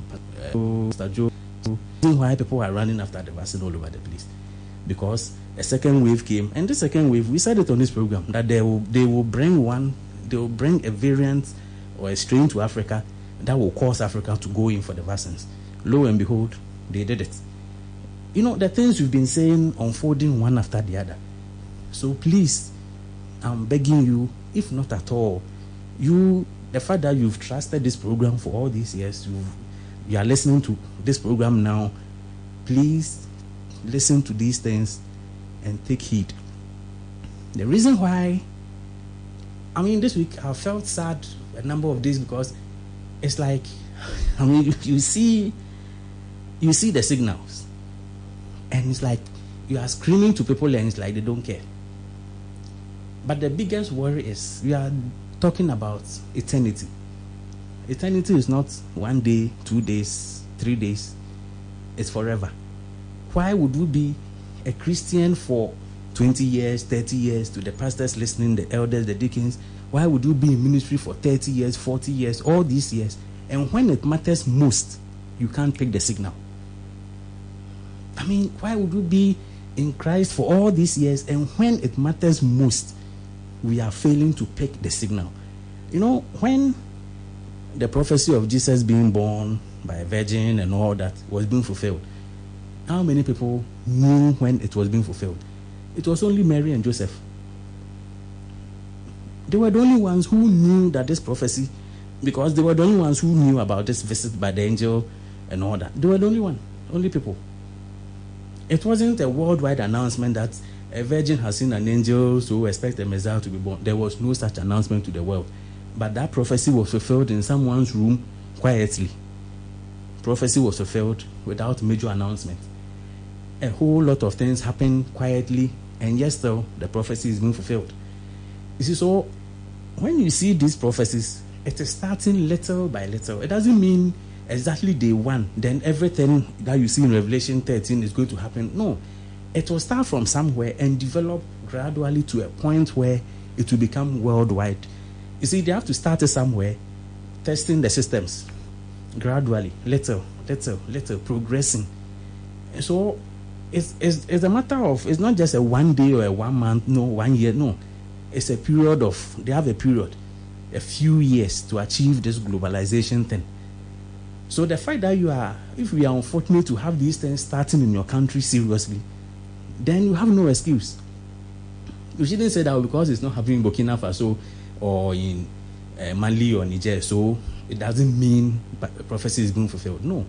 Why people are running after the vaccine all over the place, because a second wave came, and the second wave, we said it on this program, that they will bring a variant or a strain to Africa that will cause Africa to go in for the vaccines. Lo and behold, they did it. The things we've been saying unfolding one after the other. So please, I'm begging you, if not at all, the fact that you've trusted this program for all these years, you are listening to this program now, please listen to these things and take heed. The reason why, this week I felt sad a number of days, because it's like, you see the signals, and it's like you are screaming to people, and it's like they don't care. But the biggest worry is we are talking about eternity. Eternity is not 1 day, 2 days, 3 days. It's forever. Why would we be a Christian for 20 years, 30 years, to the pastors listening, the elders, the deacons? Why would you be in ministry for 30 years, 40 years, all these years? And when it matters most, you can't pick the signal. I mean, why would we be in Christ for all these years, and when it matters most, we are failing to pick the signal? You know, when the prophecy of Jesus being born by a virgin and all that was being fulfilled, how many people knew when it was being fulfilled? It was only Mary and Joseph. They were the only ones who knew that this prophecy, because they were the only ones who knew about this visit by the angel and all that. They were the only people. It wasn't a worldwide announcement that a virgin has seen an angel, so expect the Messiah to be born. There was no such announcement to the world. But that prophecy was fulfilled in someone's room quietly. Prophecy was fulfilled without major announcement. A whole lot of things happened quietly, and yet still the prophecy is being fulfilled. You see, so when you see these prophecies, it is starting little by little. It doesn't mean exactly day one, then everything that you see in Revelation 13 is going to happen. No, it will start from somewhere and develop gradually to a point where it will become worldwide. You see, they have to start it somewhere, testing the systems gradually, little, progressing. So it's a matter of, it's not just a 1 day or a 1 month, no, 1 year, no. It's a period of, they have a period, a few years to achieve this globalization thing. So the fact that if we are unfortunate to have these things starting in your country seriously, then you have no excuse. You shouldn't say that because it's not happening in Burkina Faso or in Mali or Niger, so it doesn't mean prophecy is being fulfilled. No.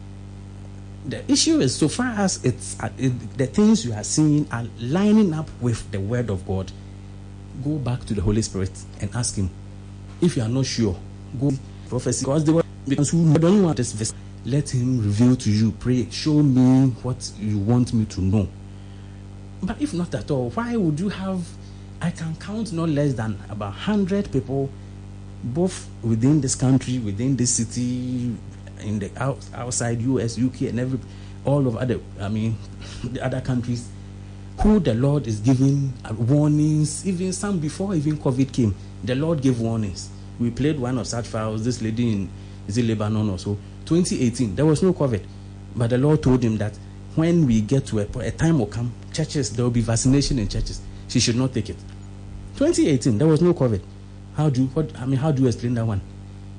The issue is, so far as the things you are seeing are lining up with the word of God, go back to the Holy Spirit and ask him. If you are not sure, go prophecy, because who don't want this verse, let him reveal to you. Pray, show me what you want me to know. But if not at all, why would you have, I can count no less than about 100 people, both within this country, within this city, in the outside US, UK, and all of the other countries, who the Lord is giving warnings, even some before even COVID came. The Lord gave warnings. We played one of such files, this lady in Lebanon or so, 2018, there was no COVID. But the Lord told him that when we get to a time will come, churches, there will be vaccination in churches. She should not take it. 2018, there was no COVID. How do you explain that one?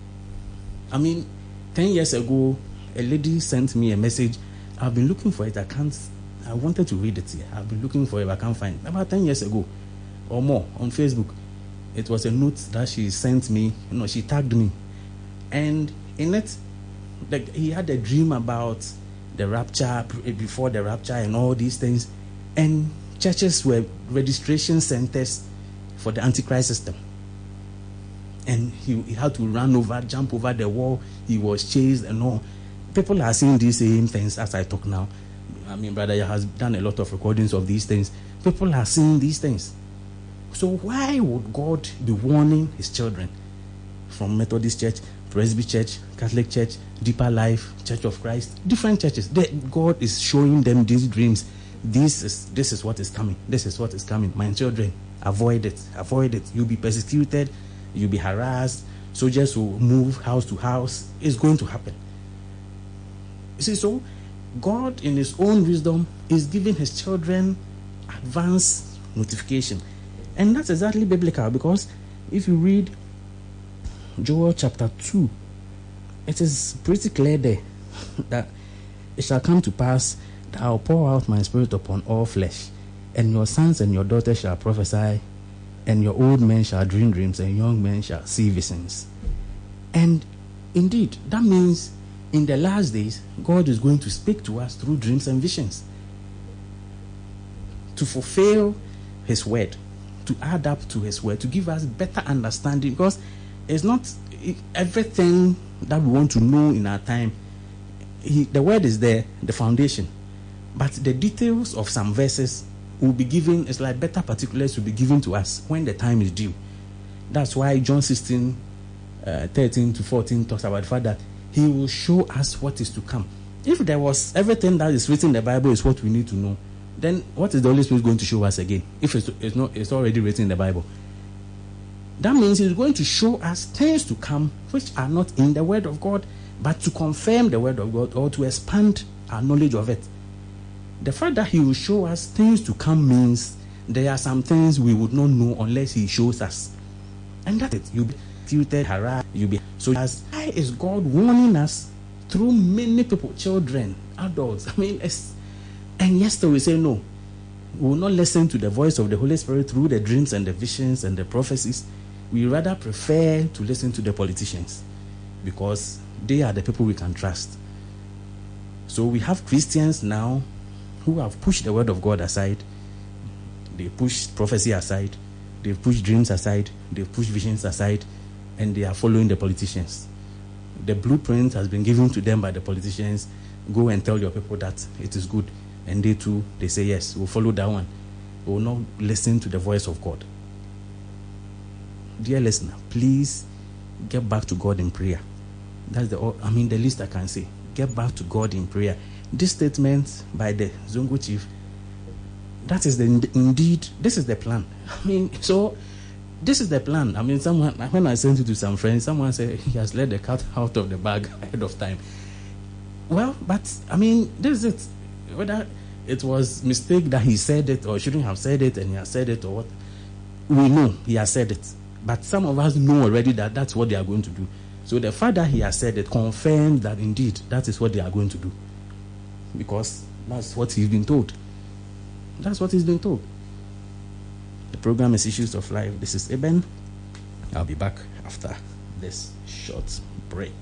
10 years ago, a lady sent me a message. I've been looking for it. I wanted to read it here. I've been looking for it, but I can't find it. About 10 years ago or more on Facebook. It was a note that she sent me. She tagged me. And in it, he had a dream about the rapture, before the rapture and all these things. And churches were registration centers for the Antichrist system. And he had to jump over the wall. He was chased and all. People are seeing these same things as I talk now. Brother has done a lot of recordings of these things. People are seeing these things. So why would God be warning his children from Methodist Church, Presby Church, Catholic Church, Deeper Life, Church of Christ, different churches? God is showing them these dreams. This is what is coming. This is what is coming. My children, avoid it. Avoid it. You'll be persecuted. You'll be harassed. Soldiers will move house to house. It's going to happen. You see, so God in his own wisdom is giving his children advance notification. And that's exactly biblical, because if you read Joel chapter 2, it is pretty clear there that it shall come to pass that I will pour out my spirit upon all flesh, and your sons and your daughters shall prophesy, and your old men shall dream dreams, and young men shall see visions. And indeed, that means in the last days, God is going to speak to us through dreams and visions to fulfill his word, to add up to his word, to give us better understanding, because it's not everything that we want to know in our time. The word is there, the foundation, but the details of some verses will be given. It's like better particulars will be given to us when the time is due. That's why John 16, 13 to 14 talks about the fact that he will show us what is to come. If there was everything that is written in the Bible is what we need to know, then what is the Holy Spirit going to show us again? If it's already written in the Bible. That means he's going to show us things to come which are not in the Word of God, but to confirm the Word of God or to expand our knowledge of it. The fact that he will show us things to come means there are some things we would not know unless he shows us. And that's it. You'll be tilted, harassed, you'll be... So why is God warning us through many people, children, adults? And yesterday we say no. We will not listen to the voice of the Holy Spirit through the dreams and the visions and the prophecies. We rather prefer to listen to the politicians because they are the people we can trust. So we have Christians now who have pushed the word of God aside. They push prophecy aside. They push dreams aside. They push visions aside. And they are following the politicians. The blueprint has been given to them by the politicians. Go and tell your people that it is good. And they too, they say, yes, we'll follow that one. We will not listen to the voice of God. Dear listener, please get back to God in prayer. That's the least I can say. Get back to God in prayer. This statement by the Zongo chief, that is this is the plan. So this is the plan. When I sent it to some friends, someone said he has let the cat out of the bag ahead of time. Well, but this is it. Whether it was mistake that he said it or shouldn't have said it and he has said it or what, we know he has said it. But some of us know already that that's what they are going to do. So the fact that he has said it confirms that indeed that is what they are going to do. Because that's what he's been told. That's what he's been told. The program is Issues of Life. This is Eben. I'll be back after this short break.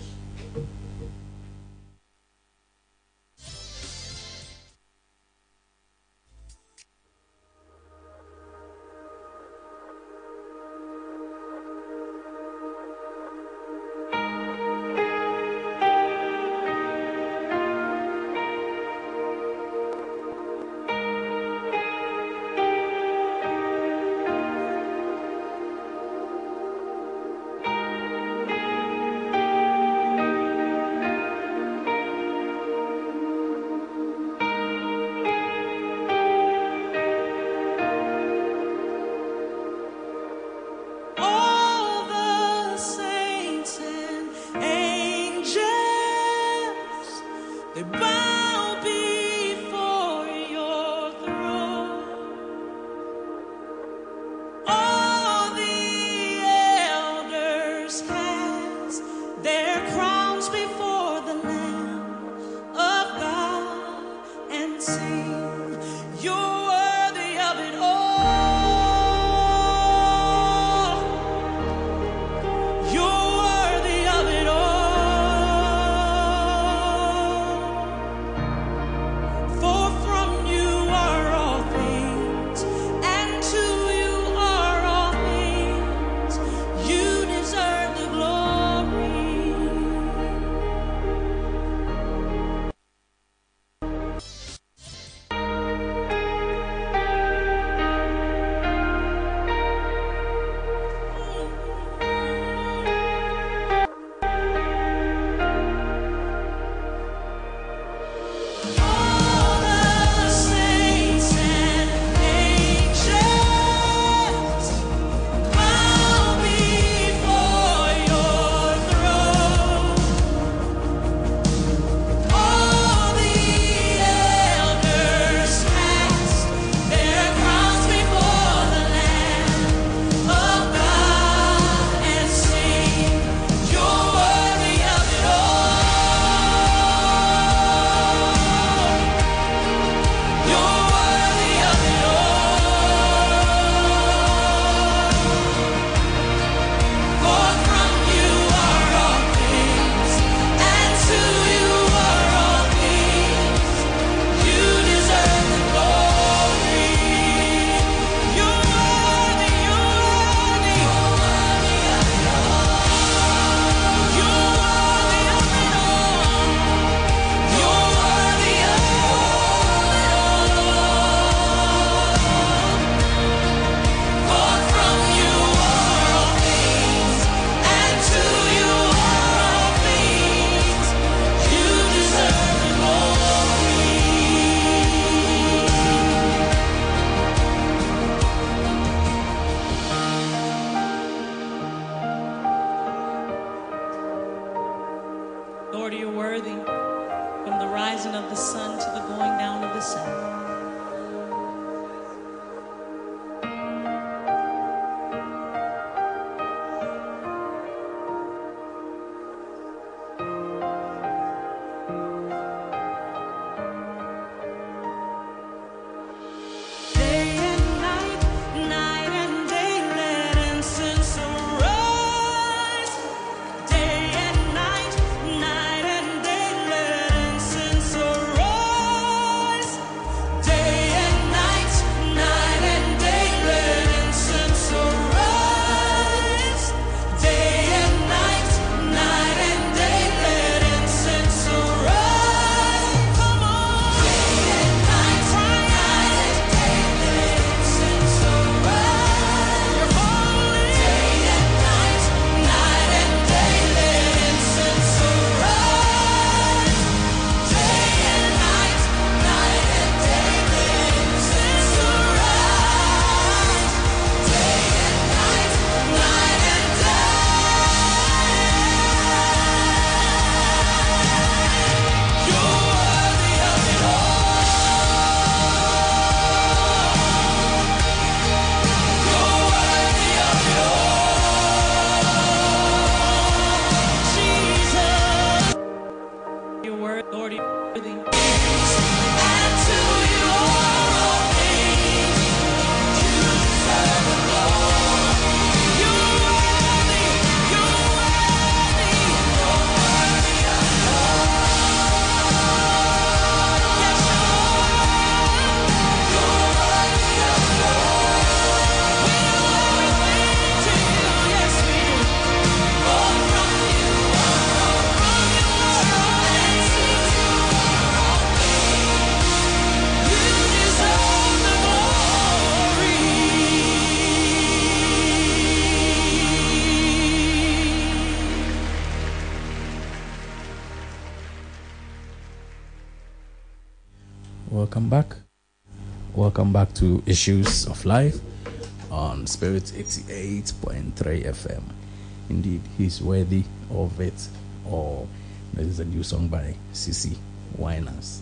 welcome back. Welcome back to Issues of Life on Spirit 88.3 FM. Indeed, he's worthy of it. Or this is a new song by CC Winers.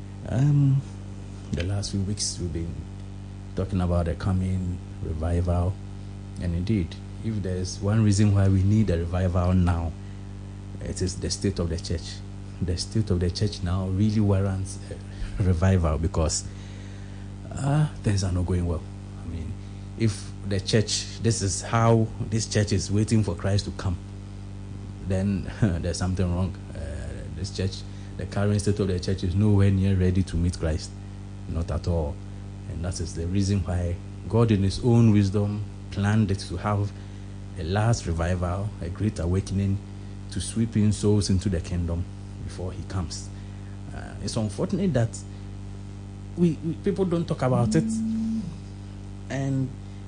The last few weeks we've been talking about the coming revival, and indeed, if there's one reason why we need a revival now, it is the state of the church. The state of the church now really warrants a revival because things are not going well. I mean, if the church, this is how this church is waiting for Christ to come, then there's something wrong. This church, the current state of the church is nowhere near ready to meet Christ. Not at all. And that is the reason why God in his own wisdom planned it to have a last revival, a great awakening to sweep in souls into the kingdom before he comes. It's unfortunate that we people don't talk about it. And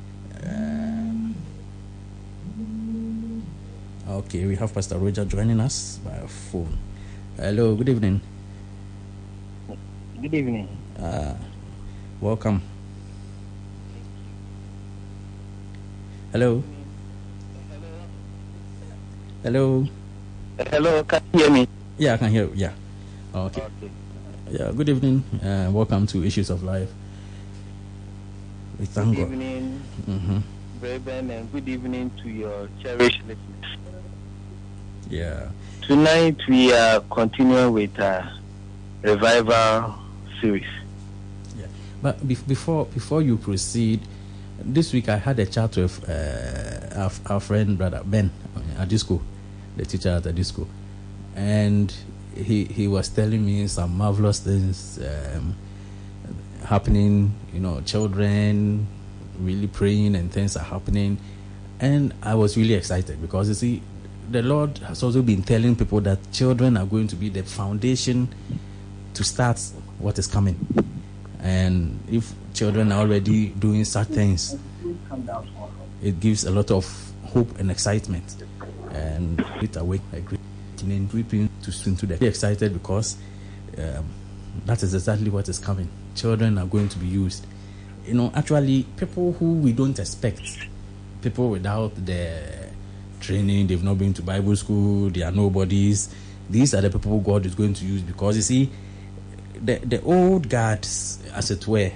okay, we have Pastor Roger joining us by phone. Hello, good evening. Good evening. Welcome. Hello. Hello. Hello, can you hear me? Yeah, I can hear you. Yeah. Okay. Yeah, good evening. Welcome to Issues of Life. We thank God. Good evening, brethren, and good evening to your cherished listeners. Yeah. Tonight we are continuing with our revival series. Yeah. But before you proceed, this week I had a chat with our friend brother Ben Adisco, the teacher at Adisco, and he was telling me some marvelous things happening. You know, children really praying and things are happening, and I was really excited because you see, the Lord has also been telling people that children are going to be the foundation to start what is coming. And if children are already doing such things, it gives a lot of hope and excitement. And it awake a great weeping to swim to the excited because that is exactly what is coming. Children are going to be used. You know, actually, people who we don't expect, people without the training, they've not been to Bible school, they are nobodies. These are the people God is going to use because you see, the old guards, as it were,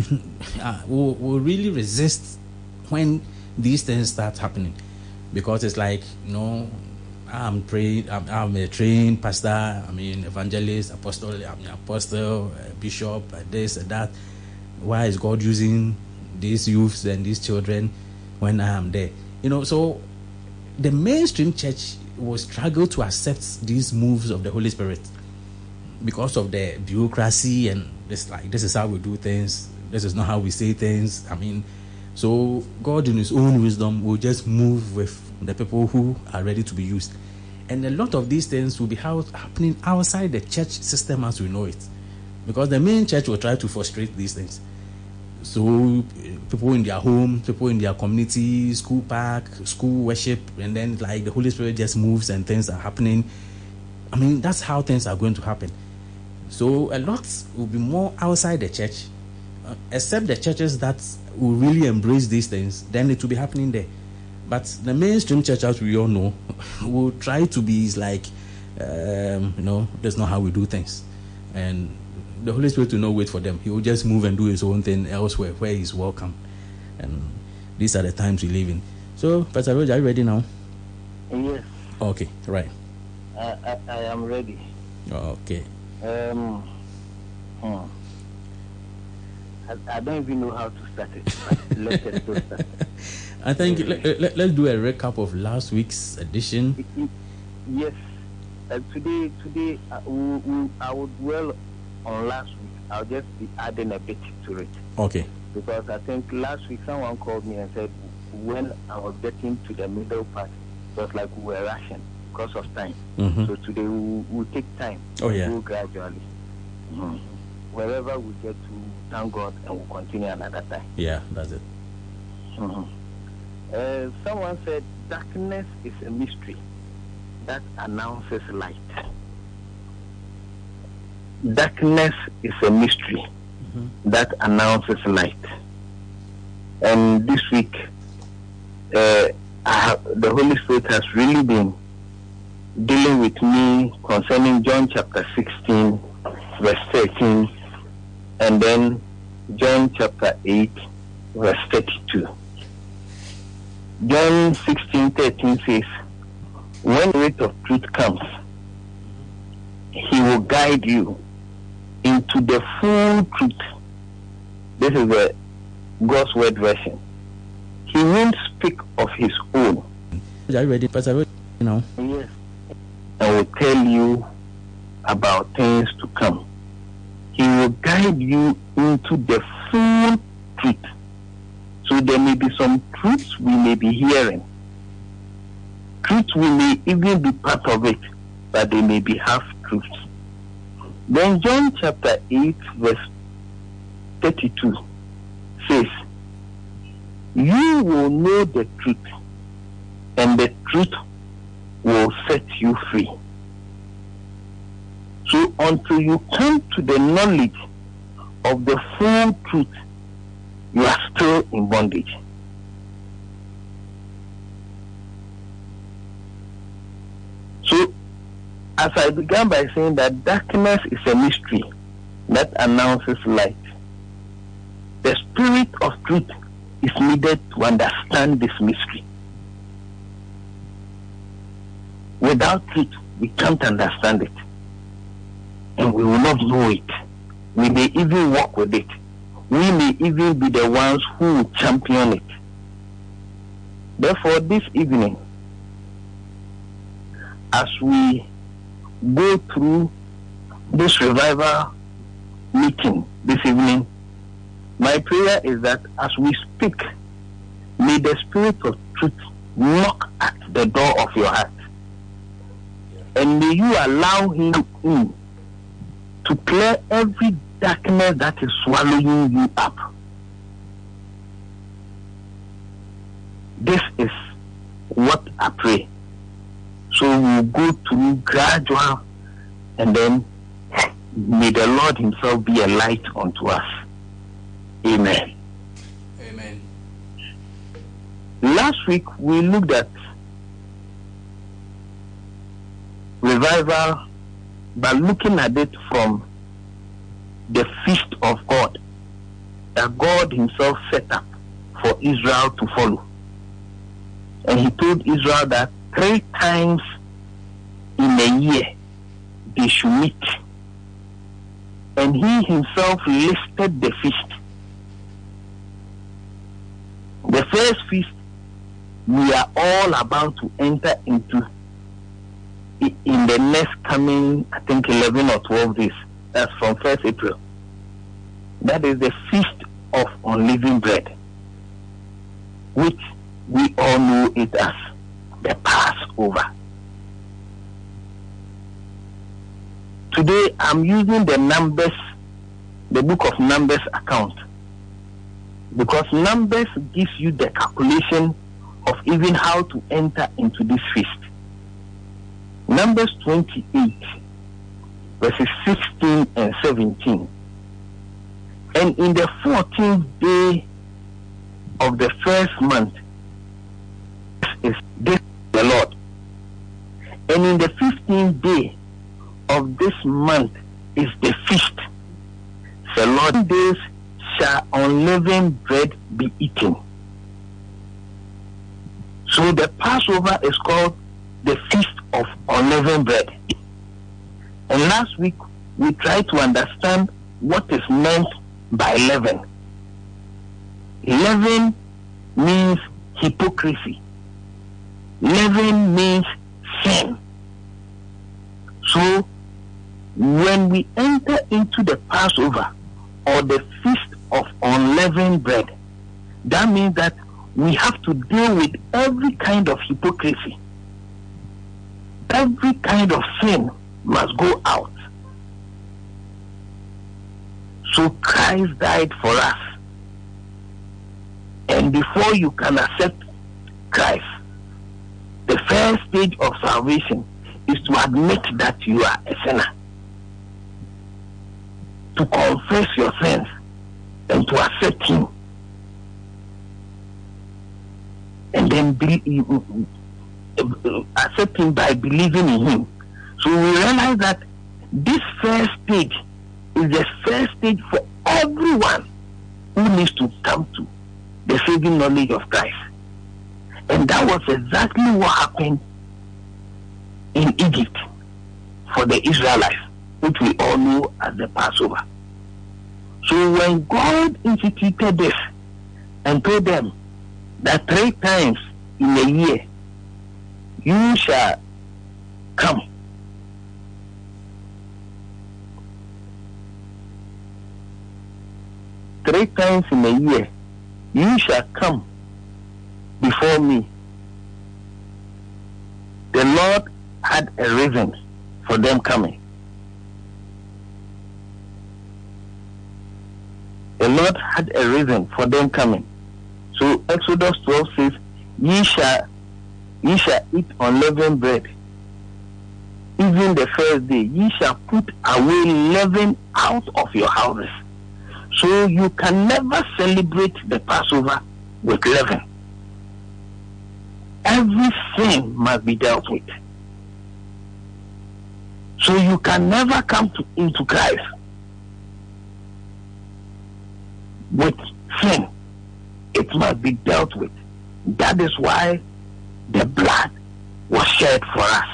will really resist when these things start happening, because it's like, you know, I'm a trained pastor, I'm an evangelist, apostle, I'm an apostle, bishop, this and that. Why is God using these youths and these children when I am there? You know, so the mainstream church will struggle to accept these moves of the Holy Spirit because of the bureaucracy and this is how we do things, this is not how we say things. I mean, so God in his own wisdom will just move with the people who are ready to be used. And a lot of these things will be happening outside the church system as we know it, because the main church will try to frustrate these things. So people in their home, people in their community, school park, school worship, and then like the Holy Spirit just moves and things are happening. I mean, that's how things are going to happen. So a lot will be more outside the church, except the churches that will really embrace these things, then it will be happening there. But the mainstream church, as we all know, will try to be like, you know, that's not how we do things. And the Holy Spirit will not wait for them. He will just move and do his own thing elsewhere where he's welcome. And these are the times we live in. So, Pastor Roger, are you ready now? Yes. Okay, right. I am ready. Okay. I don't even know how to start it. But let's just go start. I think let's do a recap of last week's edition. Yes. Today I would dwell on last week. I'll just be adding a bit to it. Okay. Because I think last week someone called me and said when I was getting to the middle part, it was like we were rushing because of time. Mm-hmm. So today we'll take time. Oh, yeah. Go gradually. Mm-hmm. Wherever we get to, thank God, and we'll continue another time. Yeah, that's it. Mm-hmm. Someone said darkness is a mystery that announces light. Darkness is a mystery that announces light. And this week, the Holy Spirit has really been dealing with me concerning John chapter 16, verse 13, and then John chapter 8, verse 32. John 16:13 says, when the Spirit of truth comes, he will guide you into the full truth. This is the God's Word version. He won't speak of his own. Are you ready, Pastor? Yes. I will tell you about things to come. He will guide you into the full truth. So there may be some truths we may be hearing. Truths we may even be part of it, but they may be half truths. Then John chapter 8, verse 32 says, you will know the truth, and the truth will set you free. So until you come to the knowledge of the full truth, you are still in bondage. So, as I began by saying that darkness is a mystery that announces light, the Spirit of truth is needed to understand this mystery. Without truth, we can't understand it. And we will not know it. We may even walk with it. We may even be the ones who will champion it. Therefore, this evening, as we go through this revival meeting this evening, my prayer is that as we speak, may the Spirit of truth knock at the door of your heart. And may you allow him in to clear every darkness that is swallowing you up. This is what I pray. So we'll go through gradual, and then may the Lord himself be a light unto us. Amen. Amen. Last week we looked at revival by looking at it from the feast of God that God himself set up for Israel to follow. And he told Israel that 3 times in a year they should meet. And he himself listed the feast. The first feast we are all about to enter into in the next coming, I think, 11 or 12 days. That's from 1st April. That is the Feast of Unleavened Bread, which we all know it as the Passover. Today I'm using the book of Numbers account, because Numbers gives you the calculation of even how to enter into this feast. Numbers 28, verses 16 and 17. And in the 14th day of the first month is this the Lord. And in the 15th day of this month is the feast. The Lord days shall unleavened bread be eaten. So the Passover is called the Feast of Unleavened Bread. And last week we tried to understand what is meant by leaven. Leaven means hypocrisy. Leaven means sin. So when we enter into the Passover or the Feast of Unleavened Bread, that means that we have to deal with every kind of hypocrisy. Every kind of sin must go out. So Christ died for us. And before you can accept Christ, the first stage of salvation is to admit that you are a sinner. To confess your sins and to accept him, and then accept him by believing in him. So we realize that this first stage is the first stage for everyone who needs to come to the saving knowledge of Christ. And that was exactly what happened in Egypt for the Israelites, which we all know as the Passover. So when God instituted this and told them that 3 times in a year you shall come, three times in a year you shall come before me, the Lord had a reason for them coming. The Lord had a reason for them coming. So Exodus 12 says, ye shall eat unleavened bread. Even the first day, ye shall put away leaven out of your houses. So you can never celebrate the Passover with leaven. Every sin must be dealt with. So you can never come into Christ with sin. It must be dealt with. That is why the blood was shed for us.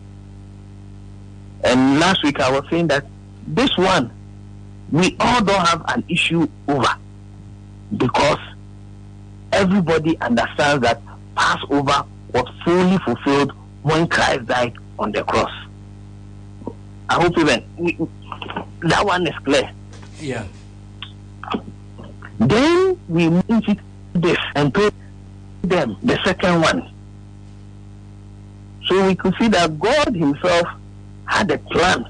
And last week I was saying that this one we all don't have an issue over, because everybody understands that Passover was fully fulfilled when Christ died on the cross. I hope even that one is clear. Yeah. Then we moved this and told them the second one. So we could see that God himself had a plan.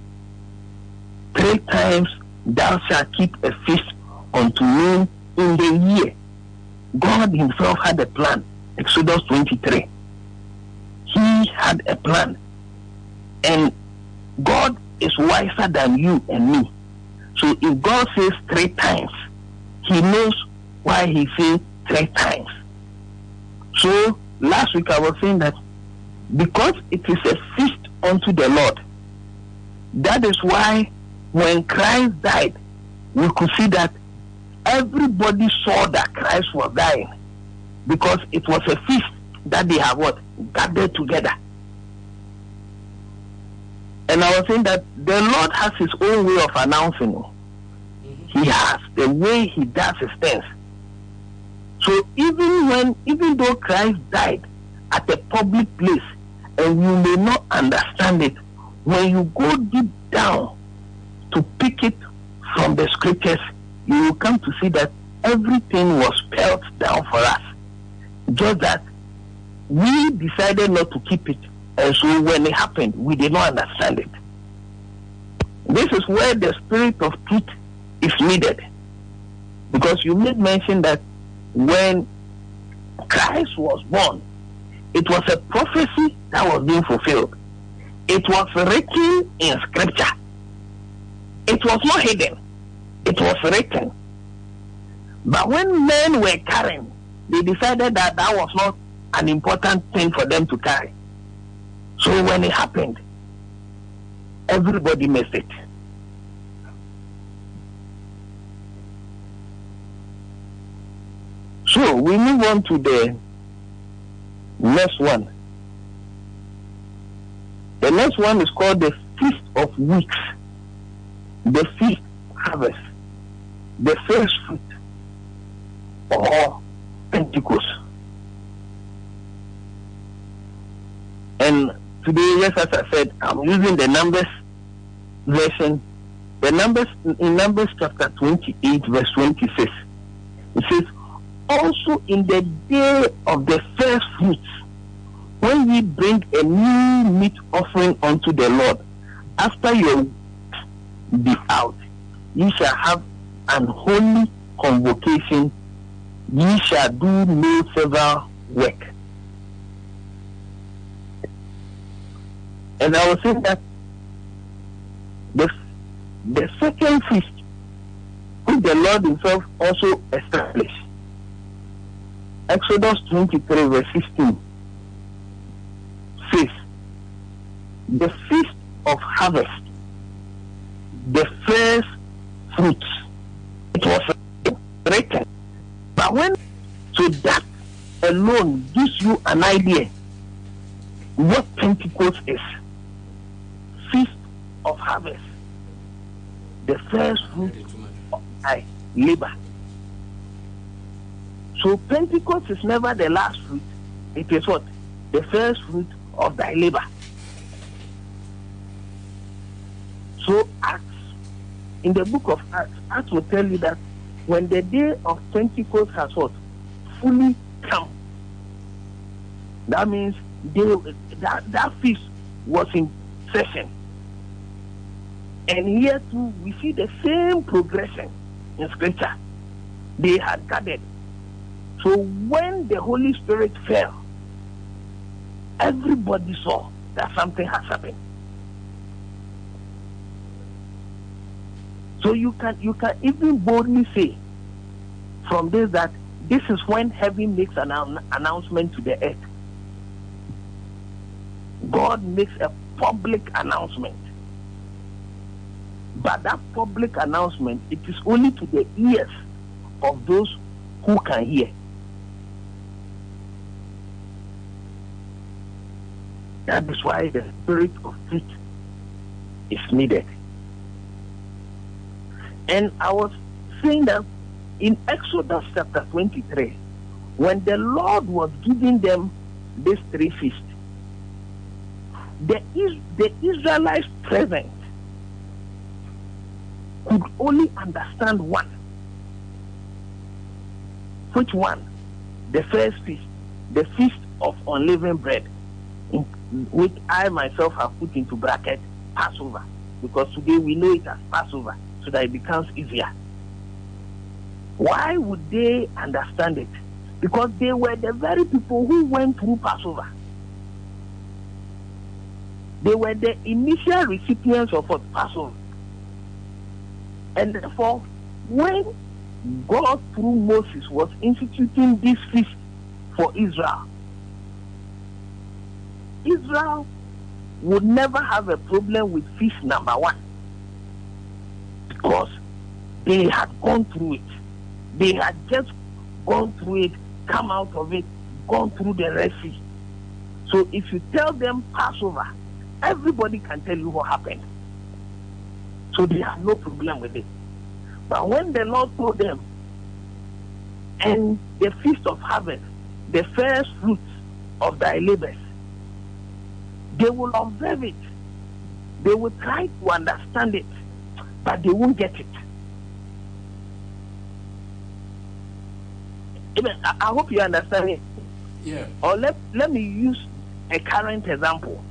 3 times thou shalt keep a feast unto me in the year. God himself had a plan. Exodus 23. He had a plan. And God is wiser than you and me. So if God says 3 times, he knows why he says 3 times. So last week I was saying that because it is a feast unto the Lord, that is why when Christ died, we could see that everybody saw that Christ was dying, because it was a feast that they have gathered together. And I was saying that the Lord has his own way of announcing it. He has the way he does his things. So even though Christ died at a public place, and you may not understand it, when you go deep down to pick it from the scriptures, you will come to see that everything was spelled down for us. Just that we decided not to keep it, and so when it happened, we did not understand it. This is where the spirit of truth is needed, because you made mention that when Christ was born, it was a prophecy that was being fulfilled. It was written in scripture. It was not hidden. It was written. But when men were carrying, they decided that that was not an important thing for them to carry. So when it happened, everybody missed it. So we move on to the next one. The next one is called the Feast of Weeks, the Feast Harvest, the first fruit, or Pentecost. And today, yes, as I said, I'm using the Numbers version. The Numbers in Numbers chapter 28, verse 26. It says, also in the day of the first fruits, when ye bring a new meat offering unto the Lord, after your be out, ye shall have an holy convocation, ye shall do no further work. And I was saying that the second feast, which which the Lord himself also established. Exodus 23 verse 16 says, the feast of harvest, the first fruits, it was written. But when, so that alone gives you an idea what Pentecost is. Feast of harvest, the first fruit of thy labor. So Pentecost is never the last fruit. It is what? The first fruit of thy labor. So Acts, in the book of Acts, Acts will tell you that when the day of Pentecost has what? Fully come. That means that feast was in session. And here too, we see the same progression in scripture. They had gathered. So when the Holy Spirit fell, everybody saw that something has happened. So you can even boldly say from this that this is when heaven makes an announcement to the earth. God makes a public announcement. But that public announcement, it is only to the ears of those who can hear. That is why the spirit of truth is needed. And I was saying that in Exodus chapter 23, when the Lord was giving them these three feasts, the Israelites present could only understand one. Which one? The first feast, the feast of unleavened bread, which I myself have put into bracket Passover, because today we know it as Passover, so that it becomes easier. Why would they understand it? Because they were the very people who went through Passover. They were the initial recipients of what? Passover. And therefore, when God through Moses was instituting this feast for Israel, Israel would never have a problem with feast number one, because they had gone through it. They had just gone through it, come out of it, gone through the Red Sea. So if you tell them Passover, everybody can tell you what happened. So they have no problem with it. But when the Lord told them, and the feast of harvest, the first fruits of thy labors, they will observe it. They will try to understand it, but they won't get it. I hope you understand it. Yeah. Or let me use a current example.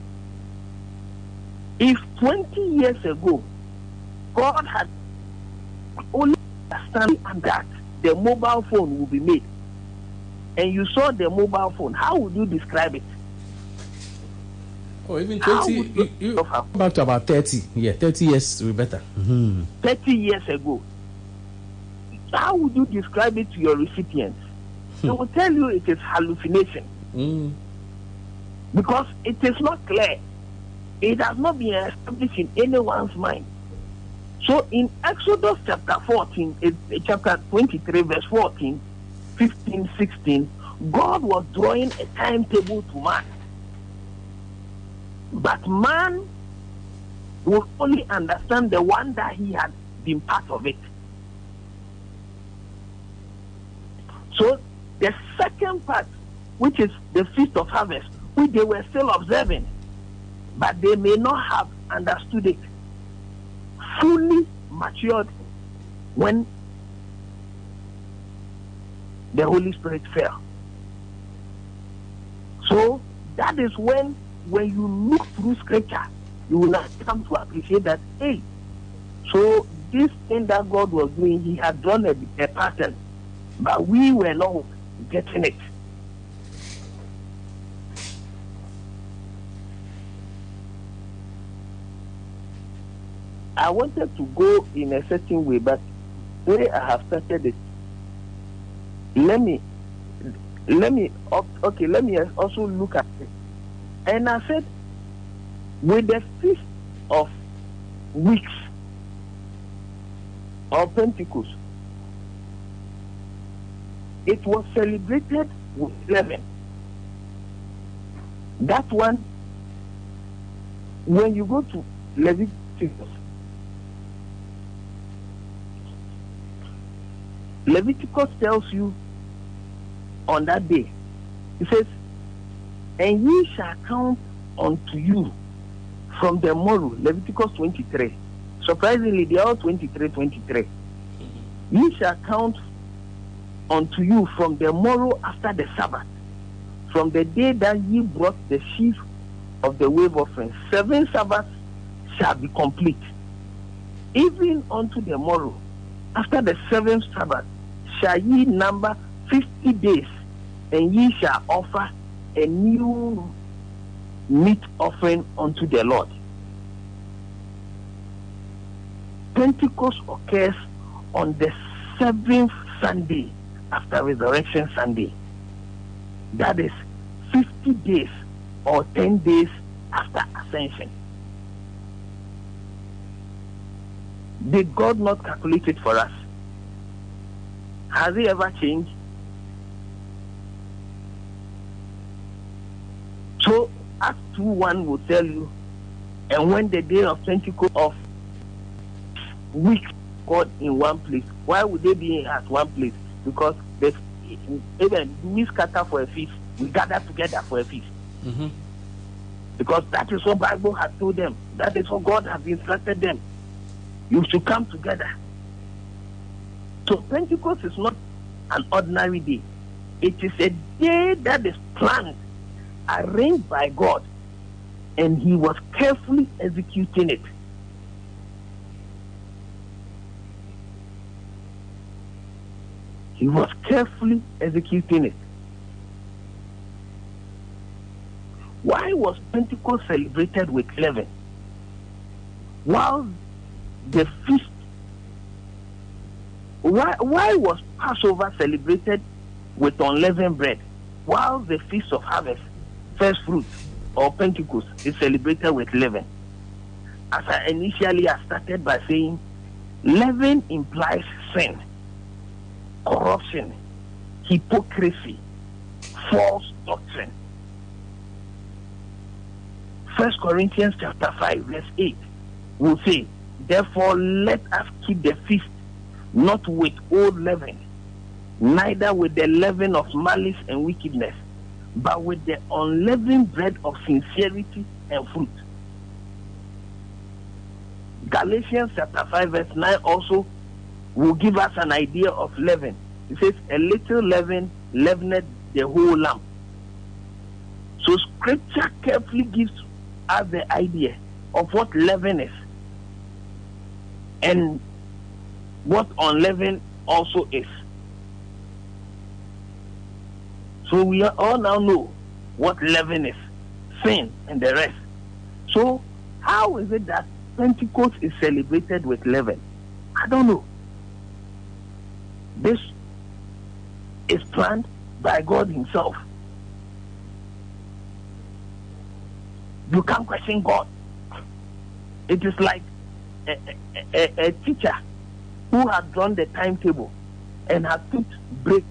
If 20 years ago, God had only understood that the mobile phone will be made, and you saw the mobile phone, how would you describe it? Oh, even 20, you back to about 30. Yeah, 30 years will be better. 30 years ago, how would you describe it to your recipients? They will tell you it is hallucination. Because it is not clear. It has not been established in anyone's mind. So in Exodus chapter 14, chapter 23, verse 14, 15, 16, God was drawing a timetable to man. But man will only understand the one that he had been part of it. So the second part, which is the Feast of Harvest, which they were still observing, but they may not have understood it, fully matured when the Holy Spirit fell. So that is when you look through scripture, you will not come to appreciate that, hey, so this thing that God was doing, he had drawn a pattern, but we were not getting it. I wanted to go in a certain way, but way I have started it, let me also look at it. And I said, with the Feast of Weeks or Pentecost, it was celebrated with 11. That one, when you go to Leviticus tells you on that day, it says, and ye shall count unto you from the morrow, Leviticus 23. Surprisingly, they are all 23. Ye shall count unto you from the morrow after the Sabbath, from the day that ye brought the sheaf of the wave offering. 7 Sabbaths shall be complete. Even unto the morrow, after the 7th Sabbath, shall ye number 50 days, and ye shall offer a new meat offering unto the Lord. Pentecost occurs on the 7th Sunday after Resurrection Sunday. That is 50 days or 10 days after Ascension. Did God not calculate it for us? Has He ever changed? So Acts 2:1 will tell you, and when the day of Pentecost of weeks got in one place. Why would they be at one place? Because even we scatter for a feast, we gather together for a feast. Mm-hmm. Because that is what Bible has told them. That is what God has instructed them. You should come together. So Pentecost is not an ordinary day. It is a day that is planned, arranged by God, and He was carefully executing it. He was carefully executing it. Why was Pentecost celebrated with 11? While the feast, why was Passover celebrated with unleavened bread, while the Feast of Harvest, first fruit, or Pentecost is celebrated with leaven? As I initially started by saying, leaven implies sin, corruption, hypocrisy, false doctrine. 1 Corinthians chapter 5 verse 8 will say, therefore let us keep the feast not with old leaven, neither with the leaven of malice and wickedness, but with the unleavened bread of sincerity and fruit. Galatians chapter 5 verse 9 also will give us an idea of leaven. It says, a little leaven leaveneth the whole lump. So scripture carefully gives us the idea of what leaven is and what unleavened also is. So we all now know what leaven is, sin and the rest. So how is it that Pentecost is celebrated with leaven? I don't know. This is planned by God Himself. You can't question God. It is like a teacher who has drawn the timetable and has put break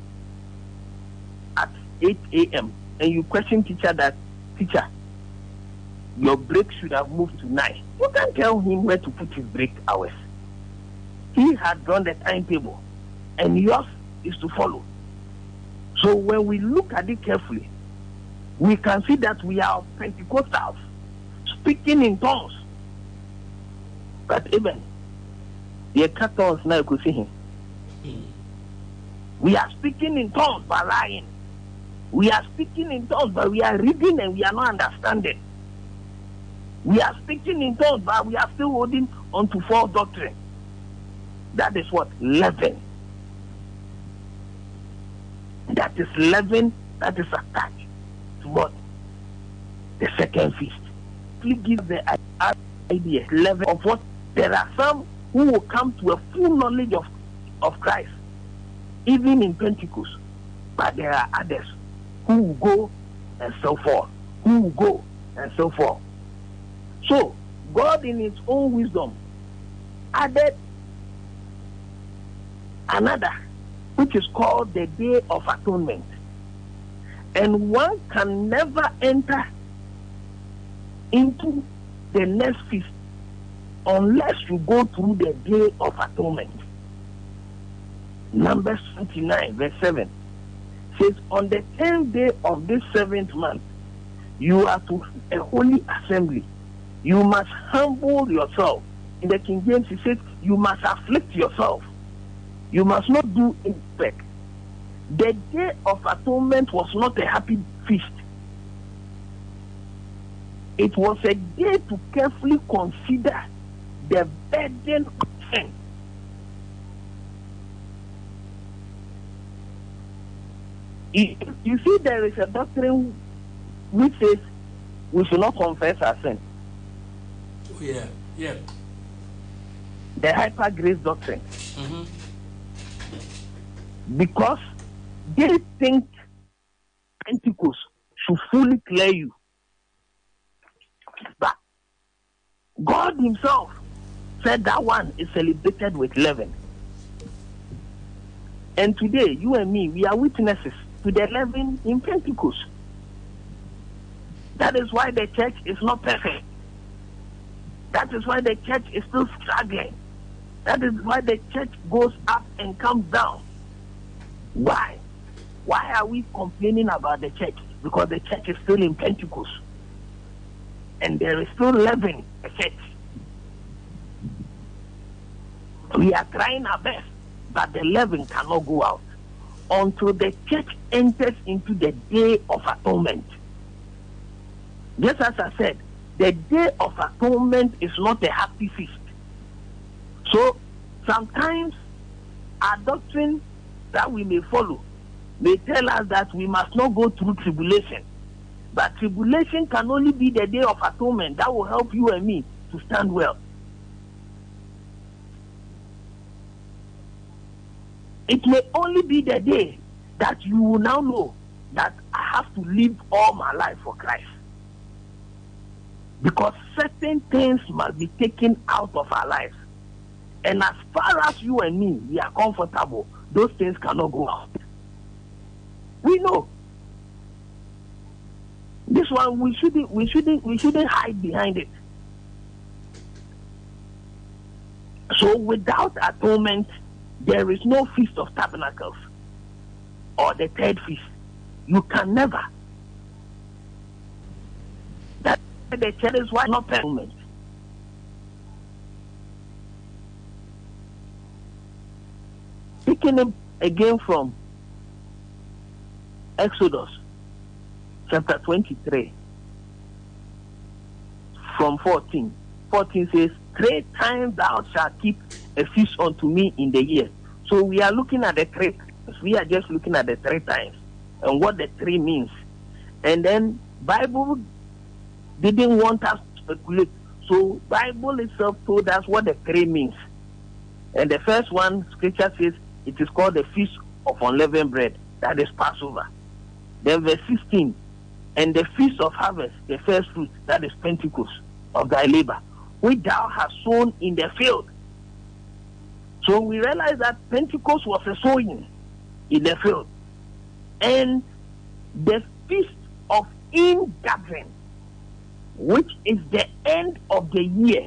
at 8 a.m. and you question teacher that, teacher, your break should have moved to 9. You can't tell him where to put his break hours. He had drawn the timetable and yours is to follow. So when we look at it carefully, we can see that we are Pentecostals speaking in tongues. But even the tongues now you could see him. We are speaking in tongues by lying. We are speaking in tongues, but we are reading and we are not understanding. We are speaking in tongues, but we are still holding on to false doctrine. That is what? Leaven. That is leaven that is attached to what? The second feast. Please give the idea, leaven of what? There are some who will come to a full knowledge of of Christ, even in Pentecost. But there are others who will go and so forth, who will go and so forth. So, God in his own wisdom added another, which is called the Day of Atonement. And one can never enter into the next feast unless you go through the Day of Atonement. Numbers 29, verse 7 says, on the 10th day of this 7th month, you are to a holy assembly. You must humble yourself. In the King James, he says, you must afflict yourself. You must not do inspect. The Day of Atonement was not a happy feast. It was a day to carefully consider the burden of sin. You see, there is a doctrine which says we should not confess our sin. Oh, yeah, yeah. The hyper grace doctrine. Mm-hmm. Because they think Pentecost should fully clear you. But God himself said that one is celebrated with leaven. And today, you and me, we are witnesses to the leaven in Pentecost. That is why the church is not perfect. That is why the church is still struggling. That is why the church goes up and comes down. Why? Why are we complaining about the church? Because the church is still in Pentecost. And there is still leaven in the church. We are trying our best, but the leaven cannot go out until the church enters into the Day of Atonement. Just as I said, the Day of Atonement is not a happy feast. So sometimes our doctrine that we may follow may tell us that we must not go through tribulation. But tribulation can only be the Day of Atonement that will help you and me to stand well. It may only be the day that you will now know that I have to live all my life for Christ. Because certain things must be taken out of our lives. And as far as you and me, we are comfortable, those things cannot go out. We know. This one, we shouldn't hide behind it. So without atonement, there is no Feast of Tabernacles or the third feast. You can never. That the church is why not atonement. Picking up again from Exodus chapter 23 from 14. 14 says, 3 times thou shalt keep a feast unto me in the year. So we are looking at the 3 times. We are just looking at the 3 times and what the 3 means. And then Bible didn't want us to speculate. So Bible itself told us what the 3 means. And the first one, scripture says, it is called the Feast of Unleavened Bread. That is Passover. Then verse 16, and the Feast of Harvest, the first fruit, that is Pentecost of thy labor, which thou hast sown in the field. So we realize that Pentecost was a sowing in the field. And the Feast of Ingathering, which is the end of the year.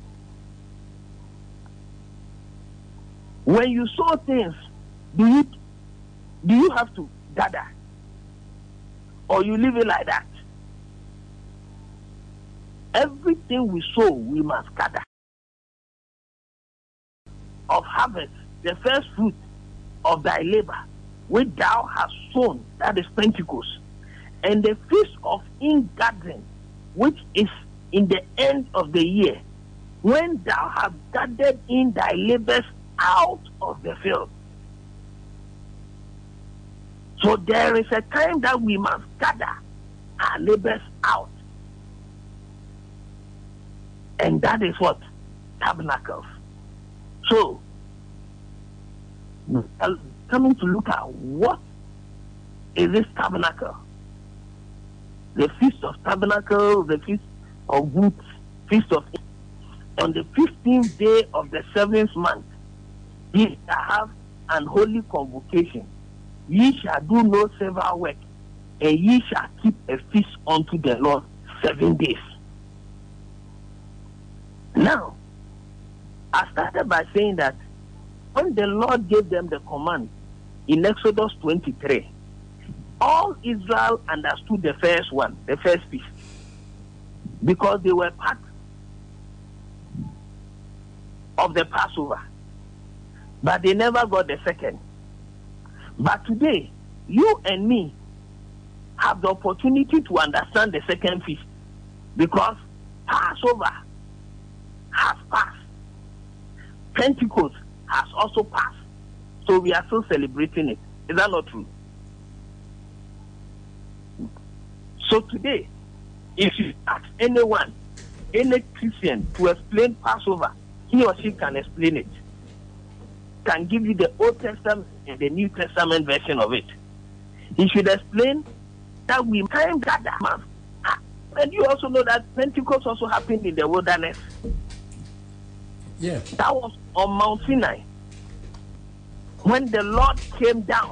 When you sow things, do you have to gather? Or you leave it like that? Everything we sow, we must gather. Of harvest, the first fruit of thy labor, which thou hast sown, that is Pentecost. And the Feast of Ingathering, which is in the end of the year, when thou hast gathered in thy labors out of the field. So there is a time that we must gather our labors out. And that is what? Tabernacles. So, we are coming to look at what is this tabernacle. The Feast of Tabernacles, the Feast of Booths, Feast of... On the 15th day of the 7th month, ye shall have an holy convocation. Ye shall do no several work, and ye shall keep a feast unto the Lord 7 days. Now, I started by saying that when the Lord gave them the command in Exodus 23, all Israel understood the first one, the first feast, because they were part of the Passover, but they never got the second. But today, you and me have the opportunity to understand the second feast, because Passover has passed. Pentecost has also passed. So we are still celebrating it. Is that not true? So today, if you ask anyone, any Christian to explain Passover, he or she can explain it. Can give you the Old Testament and the New Testament version of it. He should explain that we can gather. And you also know that Pentecost also happened in the wilderness. Yeah. That was on Mount Sinai. When the Lord came down,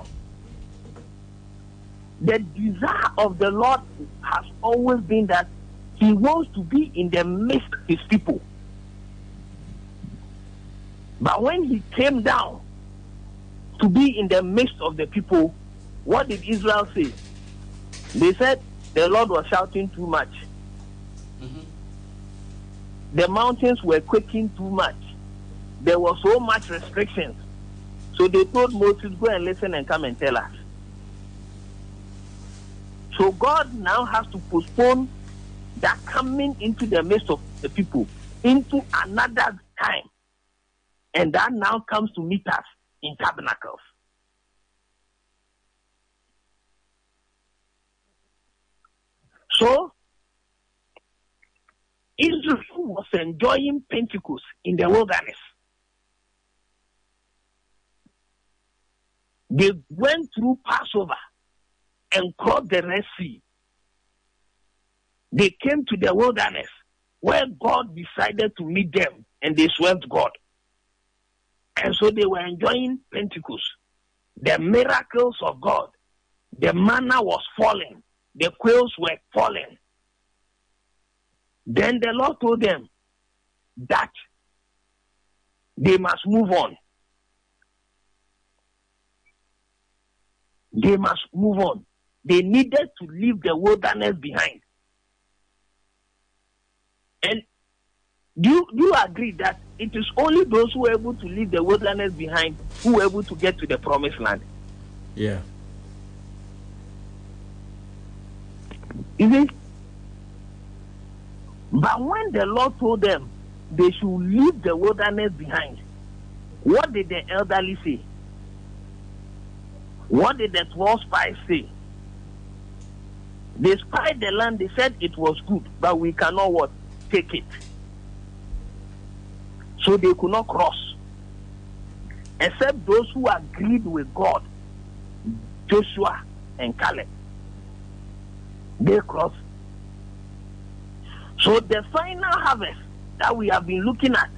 the desire of the Lord has always been that he wants to be in the midst of his people. But when he came down to be in the midst of the people, what did Israel say? They said the Lord was shouting too much. Mm-hmm. The mountains were quaking too much. There was so much restrictions. So they told Moses, go and listen and come and tell us. So God now has to postpone that coming into the midst of the people into another time. And that now comes to meet us in tabernacles. So, Israel was enjoying Pentecost in the wilderness. They went through Passover and crossed the Red Sea. They came to the wilderness where God decided to meet them, and they swept God. And so they were enjoying Pentecost, the miracles of God. The manna was falling, the quails were falling. Then the Lord told them that they must move on. They must move on. They needed to leave the wilderness behind. And do you agree that it is only those who are able to leave the wilderness behind who are able to get to the promised land? Yeah. Is it? But when the Lord told them they should leave the wilderness behind, what did the elderly say? What did the 12 spies say? They spied the land, they said it was good, but we cannot what? Take it. So they could not cross. Except those who agreed with God, Joshua and Caleb. They crossed. So the final harvest that we have been looking at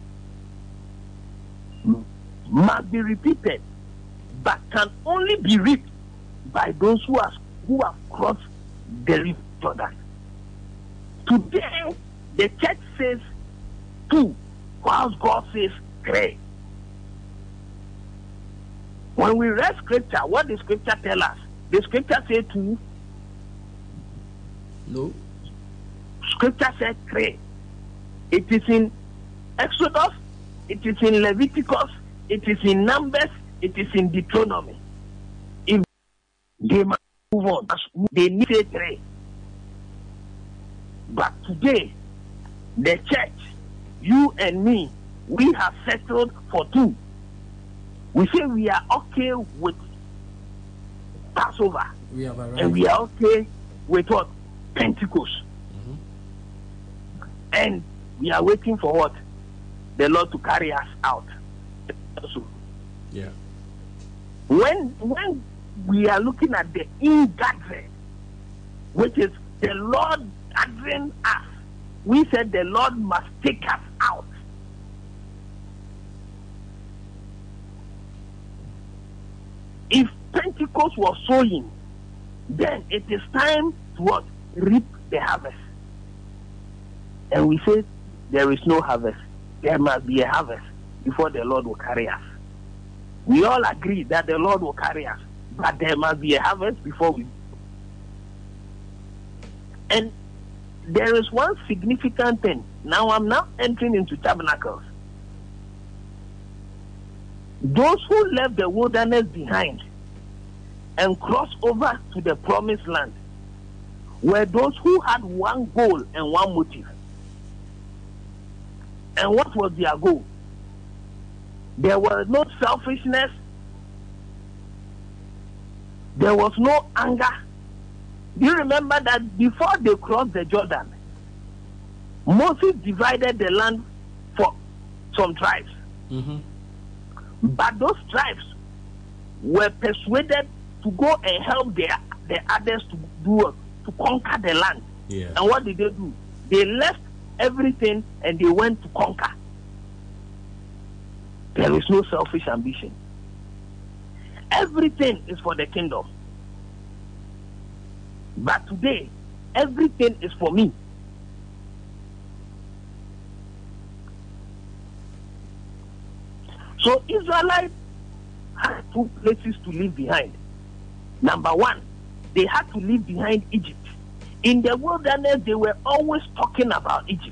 must be repeated, but can only be reaped by those who have crossed the river Jordan. Today, the church says 2, whilst God says 3. When we read scripture, what the scripture tell us? The scripture says 2. No. Scripture said 3. It is in Exodus, it is in Leviticus, it is in Numbers, it is in Deuteronomy. If they must move on, they need 3. But today, the church, you and me, we have settled for 2. We say we are okay with Passover. We have arrived. And we are okay with what? Pentecost. Mm-hmm. And we are waiting for what? The Lord to carry us out. Yeah. When we are looking at the ingathering, which is the Lord gathering us, we said the Lord must take us out. If Pentecost was sowing, then it is time to what? Reap the harvest. And we say there is no harvest. There must be a harvest before the Lord will carry us. We all agree that the Lord will carry us, but there must be a harvest before we. And there is one significant thing. Now I'm now entering into tabernacles. Those who left the wilderness behind and crossed over to the promised land were those who had one goal and one motive. And what was their goal? There was no selfishness. There was no anger. Do you remember that before they crossed the Jordan, Moses divided the land for some tribes? Mm-hmm. But those tribes were persuaded to go and help the others to conquer the land. Yeah. And what did they do? They left everything and they went to conquer. There is no selfish ambition. Everything is for the kingdom. But today, everything is for me. So Israelites had two places to leave behind. Number one, they had to leave behind Egypt. In the wilderness, they were always talking about Egypt.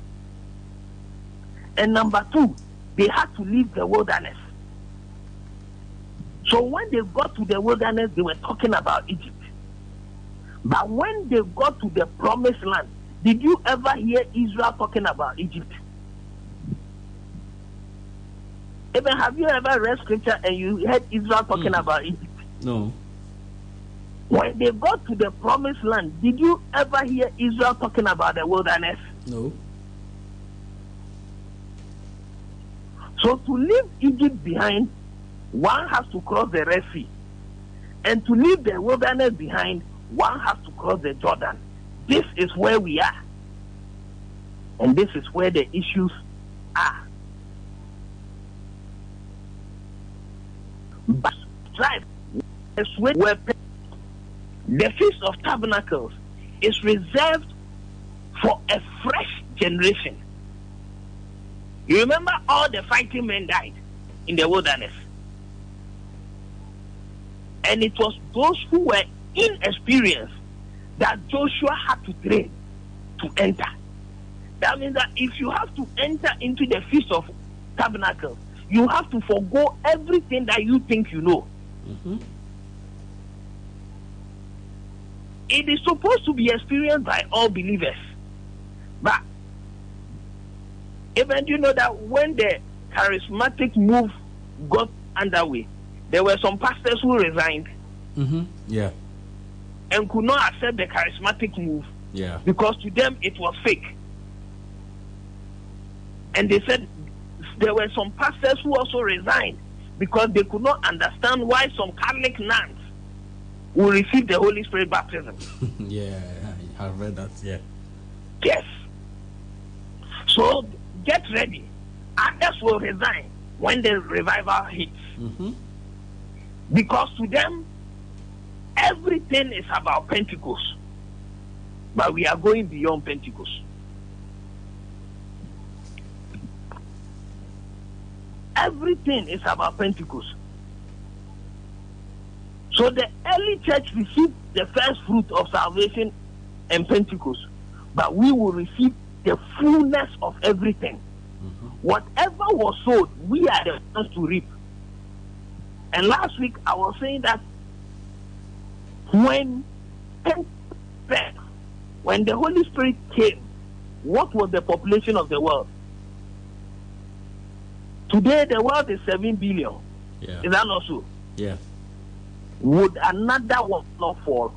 And number two, they had to leave the wilderness. So when they got to the wilderness, they were talking about Egypt. But when they got to the promised land, did you ever hear Israel talking about Egypt? Even have you ever read scripture and you heard Israel talking about Egypt? No. When they got to the promised land, did you ever hear Israel talking about the wilderness? No. So to leave Egypt behind, one has to cross the Red Sea. And to leave the wilderness behind, one has to cross the Jordan. This is where we are. And this is where the issues are. But tribes were the Feast of Tabernacles is reserved for a fresh generation. You remember all the fighting men died in the wilderness. And it was those who were inexperienced that Joshua had to train to enter. That means that if you have to enter into the Feast of Tabernacles, you have to forgo everything that you think you know. Mm-hmm. It is supposed to be experienced by all believers. But even you know that when the charismatic move got underway, there were some pastors who resigned. Mm-hmm. Yeah. And could not accept the charismatic move. Yeah. Because to them it was fake. And they said there were some pastors who also resigned because they could not understand why some Catholic nuns will receive the Holy Spirit baptism. Yeah, I've read that, yeah. Yes. So get ready. Others will resign when the revival hits. Mm-hmm. Because to them, everything is about Pentecost. But we are going beyond Pentecost. Everything is about Pentecost. So the early church received the first fruit of salvation and Pentecost. But we will receive the fullness of everything. Mm-hmm. Whatever was sowed, we are the ones to reap. And last week I was saying that when the Holy Spirit came, what was the population of the world? Today the world is 7 billion. Yeah. Is that not so? Yeah. Would another one not fall?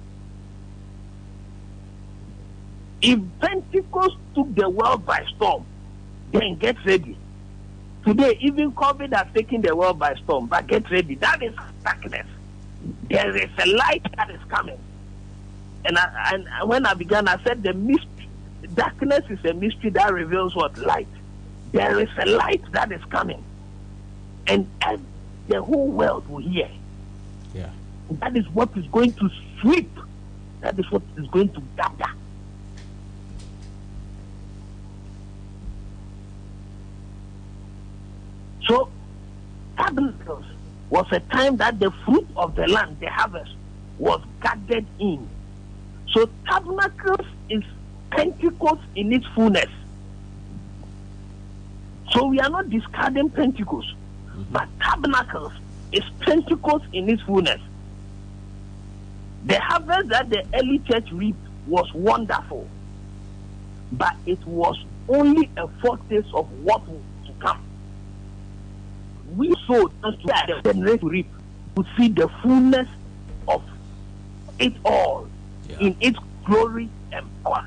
If Pentecost took the world by storm, then get ready. Today, even COVID has taken the world by storm. But get ready. That is darkness. There is a light that is coming. And when I began, I said the mystery. Darkness is a mystery that reveals what? Light. There is a light that is coming. And the whole world will hear. Yeah. That is what is going to sweep. That is what is going to gather. So, tabernacles was a time that the fruit of the land, the harvest, was gathered in. So, tabernacles is Pentecost in its fullness. So, we are not discarding Pentecost, but tabernacles is Pentecost in its fullness. The harvest that the early church reaped was wonderful, but it was only a foretaste of what was to come. We sowed to the generate to reap, to see the fullness of it all in its glory and power.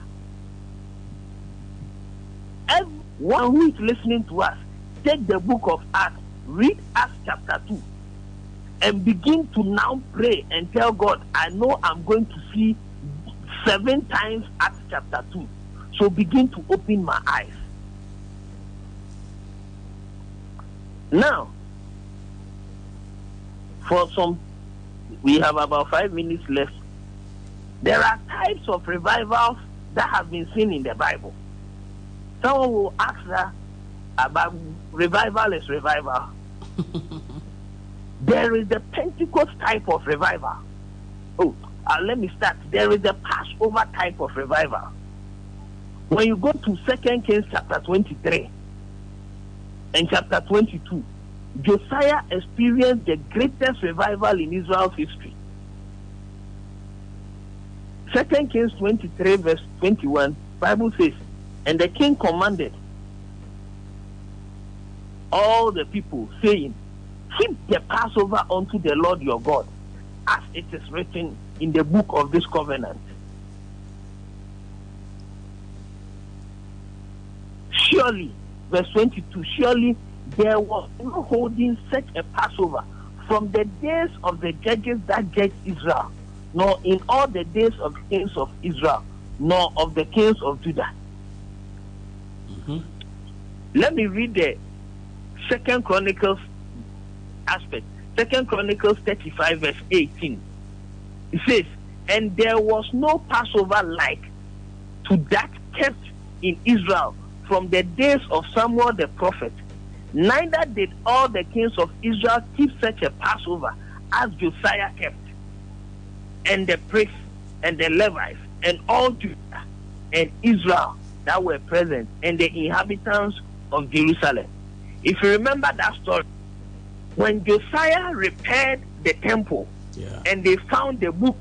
Everyone who is listening to us, take the book of Acts, read Acts chapter 2, and begin to now pray and tell God, I know I'm going to see 7 times Acts chapter 2. So begin to open my eyes. Now, we have about 5 minutes left. There are types of revivals that have been seen in the Bible. Someone will ask her about revival is revival. There is the Pentecost type of revival. Let me start. There is the Passover type of revival. When you go to 2 Kings chapter 23 and chapter 22, Josiah experienced the greatest revival in Israel's history. 2 Kings 23 verse 21, Bible says, and the king commanded all the people, saying, keep the Passover unto the Lord your God, as it is written in the book of this covenant. Surely, verse 22, surely there was no holding such a Passover from the days of the judges that judged Israel, nor in all the days of the kings of Israel, nor of the kings of Judah. Let me read the 2 Chronicles aspect. 2 Chronicles 35 verse 18. It says, and there was no Passover like to that kept in Israel from the days of Samuel the prophet, neither did all the kings of Israel keep such a Passover as Josiah kept, and the priests and the Levites and all Judah and Israel that were present, and the inhabitants of Jerusalem. If you remember that story, when Josiah repaired the temple and they found the book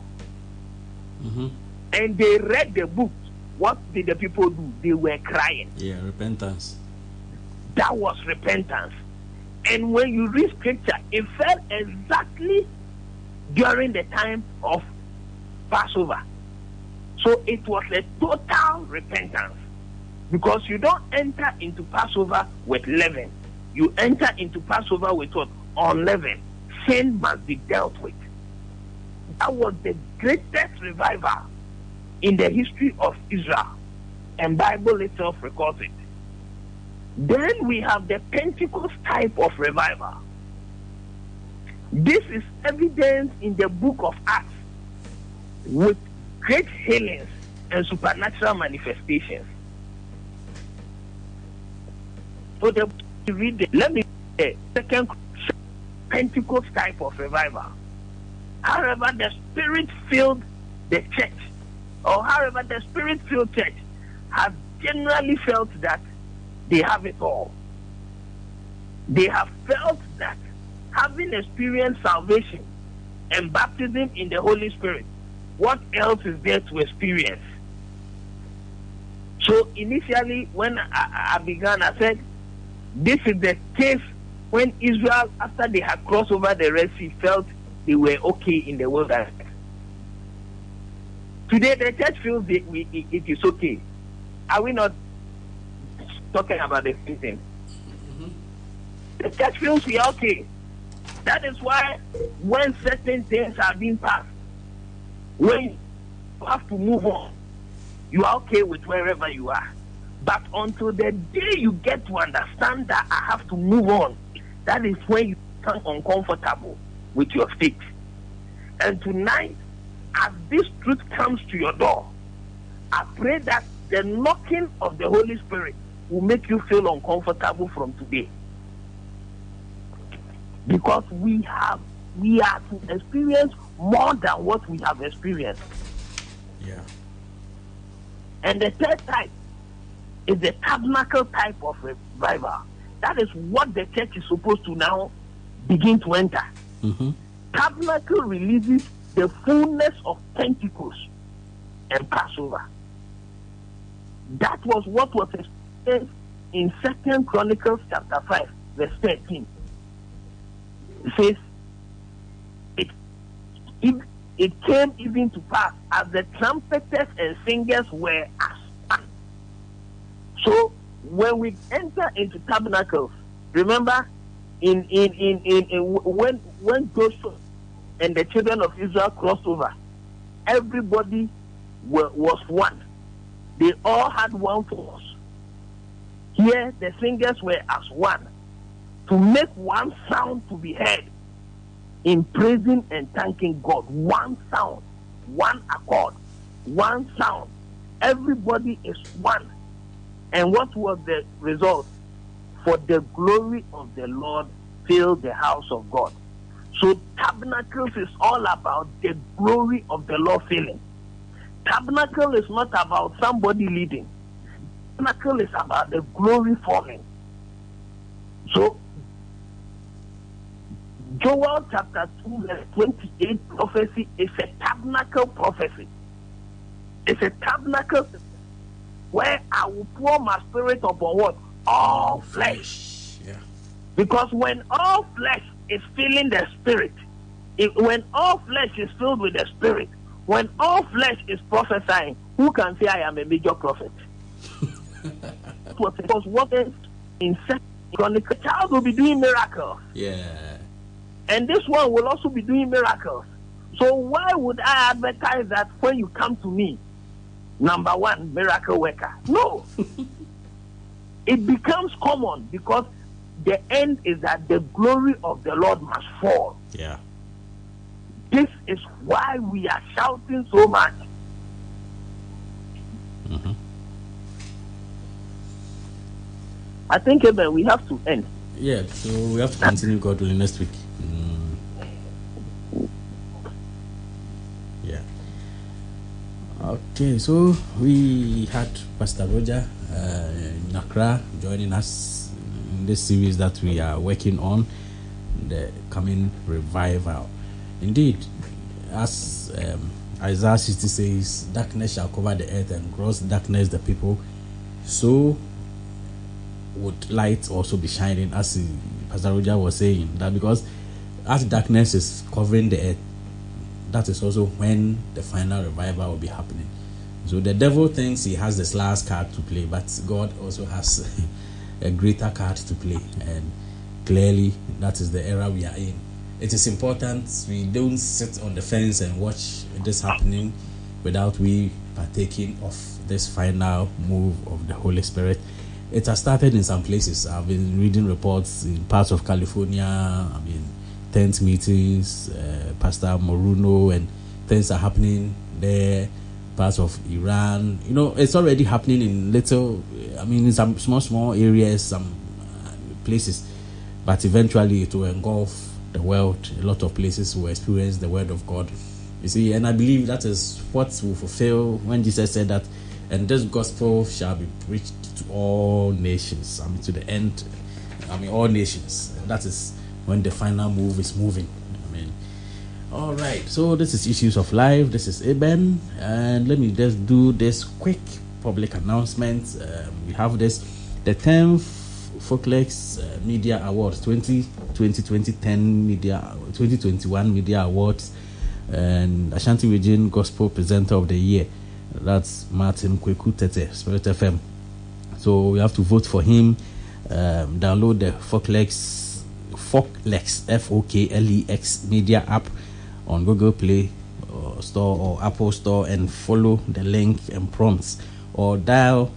and they read the book, what did the people do? They were crying. Repentance. That was repentance. And when you read scripture, it fell exactly during the time of Passover. So it was a total repentance. Because you don't enter into Passover with leaven. You enter into Passover with what? Unleavened. Sin must be dealt with. That was the greatest revival in the history of Israel. And Bible itself records it. Then we have the Pentecost type of revival. This is evident in the book of Acts with great healings and supernatural manifestations. So let me read the second Pentecost type of revival. However, the Spirit filled the church, or however the Spirit filled church has generally felt that they have it all. They have felt that having experienced salvation and baptism in the Holy Spirit, what else is there to experience? So initially, when I began, I said, this is the case when Israel, after they had crossed over the Red Sea, felt they were okay in the wilderness. Today, the church feels it is okay. Are we not talking about the same thing? The church feels we are okay. That is why when certain things are being passed, when you have to move on, you are okay with wherever you are. But until the day you get to understand that I have to move on, that is when you become uncomfortable with your faith. And tonight, as this truth comes to your door, I pray that the knocking of the Holy Spirit will make you feel uncomfortable from today. Because we are to experience more than what we have experienced. Yeah. And the third type is the tabernacle type of revival. That is what the church is supposed to now begin to enter. Mm-hmm. Tabernacle releases the fullness of Pentecost and Passover. That was what was explained in 2 Chronicles chapter 5, verse 13. It says, it came even to pass as the trumpeters and singers were as one. So when we enter into tabernacles, remember when Joshua and the children of Israel crossed over, everybody was one. They all had one force. Here the singers were as one, to make one sound to be heard in praising and thanking God. One sound, one accord, one sound. Everybody is one. And what was the result? For the glory of the Lord filled the house of God. So tabernacles is all about the glory of the Lord filling. Tabernacle is not about somebody leading. Tabernacle is about the glory falling. So Joel chapter 2 verse 28 prophecy is a tabernacle prophecy. It's a tabernacle where I will pour my spirit upon what? All flesh. Yeah. Because when all flesh is filling the spirit, when all flesh is filled with the spirit, when all flesh is prophesying, who can say I am a major prophet? Because what is in 2 Chronicles, the child will be doing miracles. Yeah. And this one will also be doing miracles. So why would I advertise that when you come to me, number one, miracle worker? No. It becomes common because the end is that the glory of the Lord must fall. Yeah. This is why we are shouting so much. Mm-hmm. I think, Eben, we have to end. Yeah, so we have to continue, God willing, next week. Yeah. Okay, so we had Pastor Roger in Accra joining us in this series that we are working on, the coming revival. Indeed, as Isaiah 60 says, darkness shall cover the earth and gross darkness the people, so would light also be shining, as Pastor Roger was saying, that because as darkness is covering the earth, that is also when the final revival will be happening. So the devil thinks he has the last card to play, but God also has a greater card to play, and clearly that is the era we are in. It is important we don't sit on the fence and watch this happening without we partaking of this final move of the Holy Spirit. It has started in some places. I've been reading reports in parts of California, tent meetings, Pastor Moruno, and things are happening there, parts of Iran. It's already happening in in some small areas, some places, but eventually it will engulf the world. A lot of places will experience the word of God. You see, and I believe that is what will fulfill when Jesus said that, and this gospel shall be preached to all nations. To the end, all nations. And that is when the final move is moving. All right. So this is Issues of Life. This is Eben, and let me just do this quick public announcement. We have the 10th Folklex Media Awards 2021 Media Awards, and Ashanti Region Gospel Presenter of the Year. That's Martin Kweku Tete, Spirit FM. So we have to vote for him. Download the Folklex Foklex, Foklex media app on Google Play Store or Apple Store and follow the link and prompts, or dial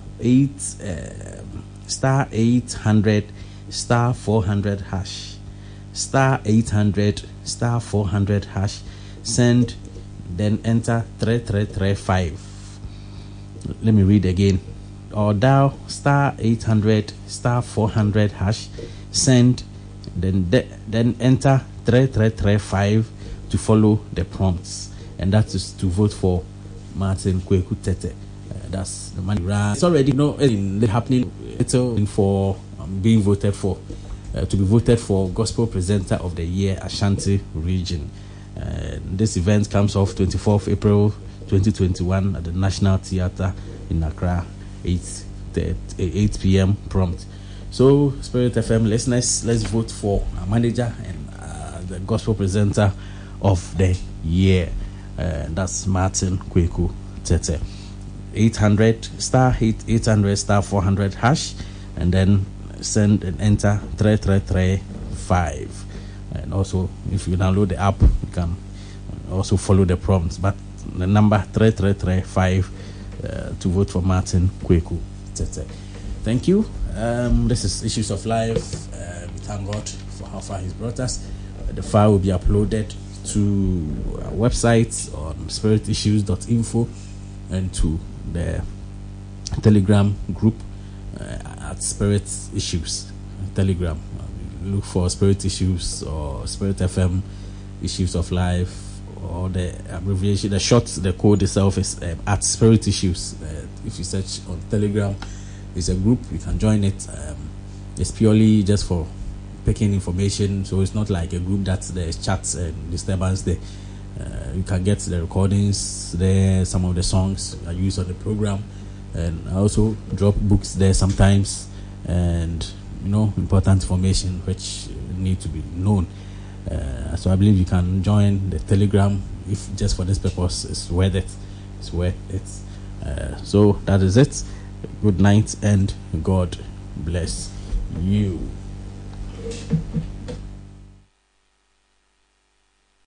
star 800 star 400 hash, star 800 star 400 hash, send, then enter 3335. Let me read again. Or dial star 800 star 400 hash, send, then enter 3335 to follow the prompts, and that is to vote for Martin Kweku Tete. That's the money. It's already happening. It's for being voted for to be voted for Gospel Presenter of the Year, Ashanti Region. This event comes off 24th April 2021 at the National Theatre in Accra, 8 p.m. prompt. So, Spirit FM listeners, let's vote for our manager and the Gospel Presenter of the Year. That's Martin Kweku Tete. 800 star 400 hash, and then send and enter 3335. And also, if you download the app, you can also follow the prompts. But the number 3335 to vote for Martin Kweku Tete. Thank you. This is Issues of Life. We thank God for how far He's brought us. The file will be uploaded to our website on spiritissues.info and to the Telegram group at Spirit Issues Telegram. Look for Spirit Issues or Spirit FM Issues of Life, or the abbreviation, the code itself is at Spirit Issues. If you search on Telegram, it's a group, you can join it. It's purely just for picking information, so it's not like a group that there's chats and disturbance there. You can get the recordings there, some of the songs are used on the program, and I also drop books there sometimes, and important information which need to be known. So I believe you can join the Telegram if just for this purpose. It's worth it. So that is it. Good night and God bless you.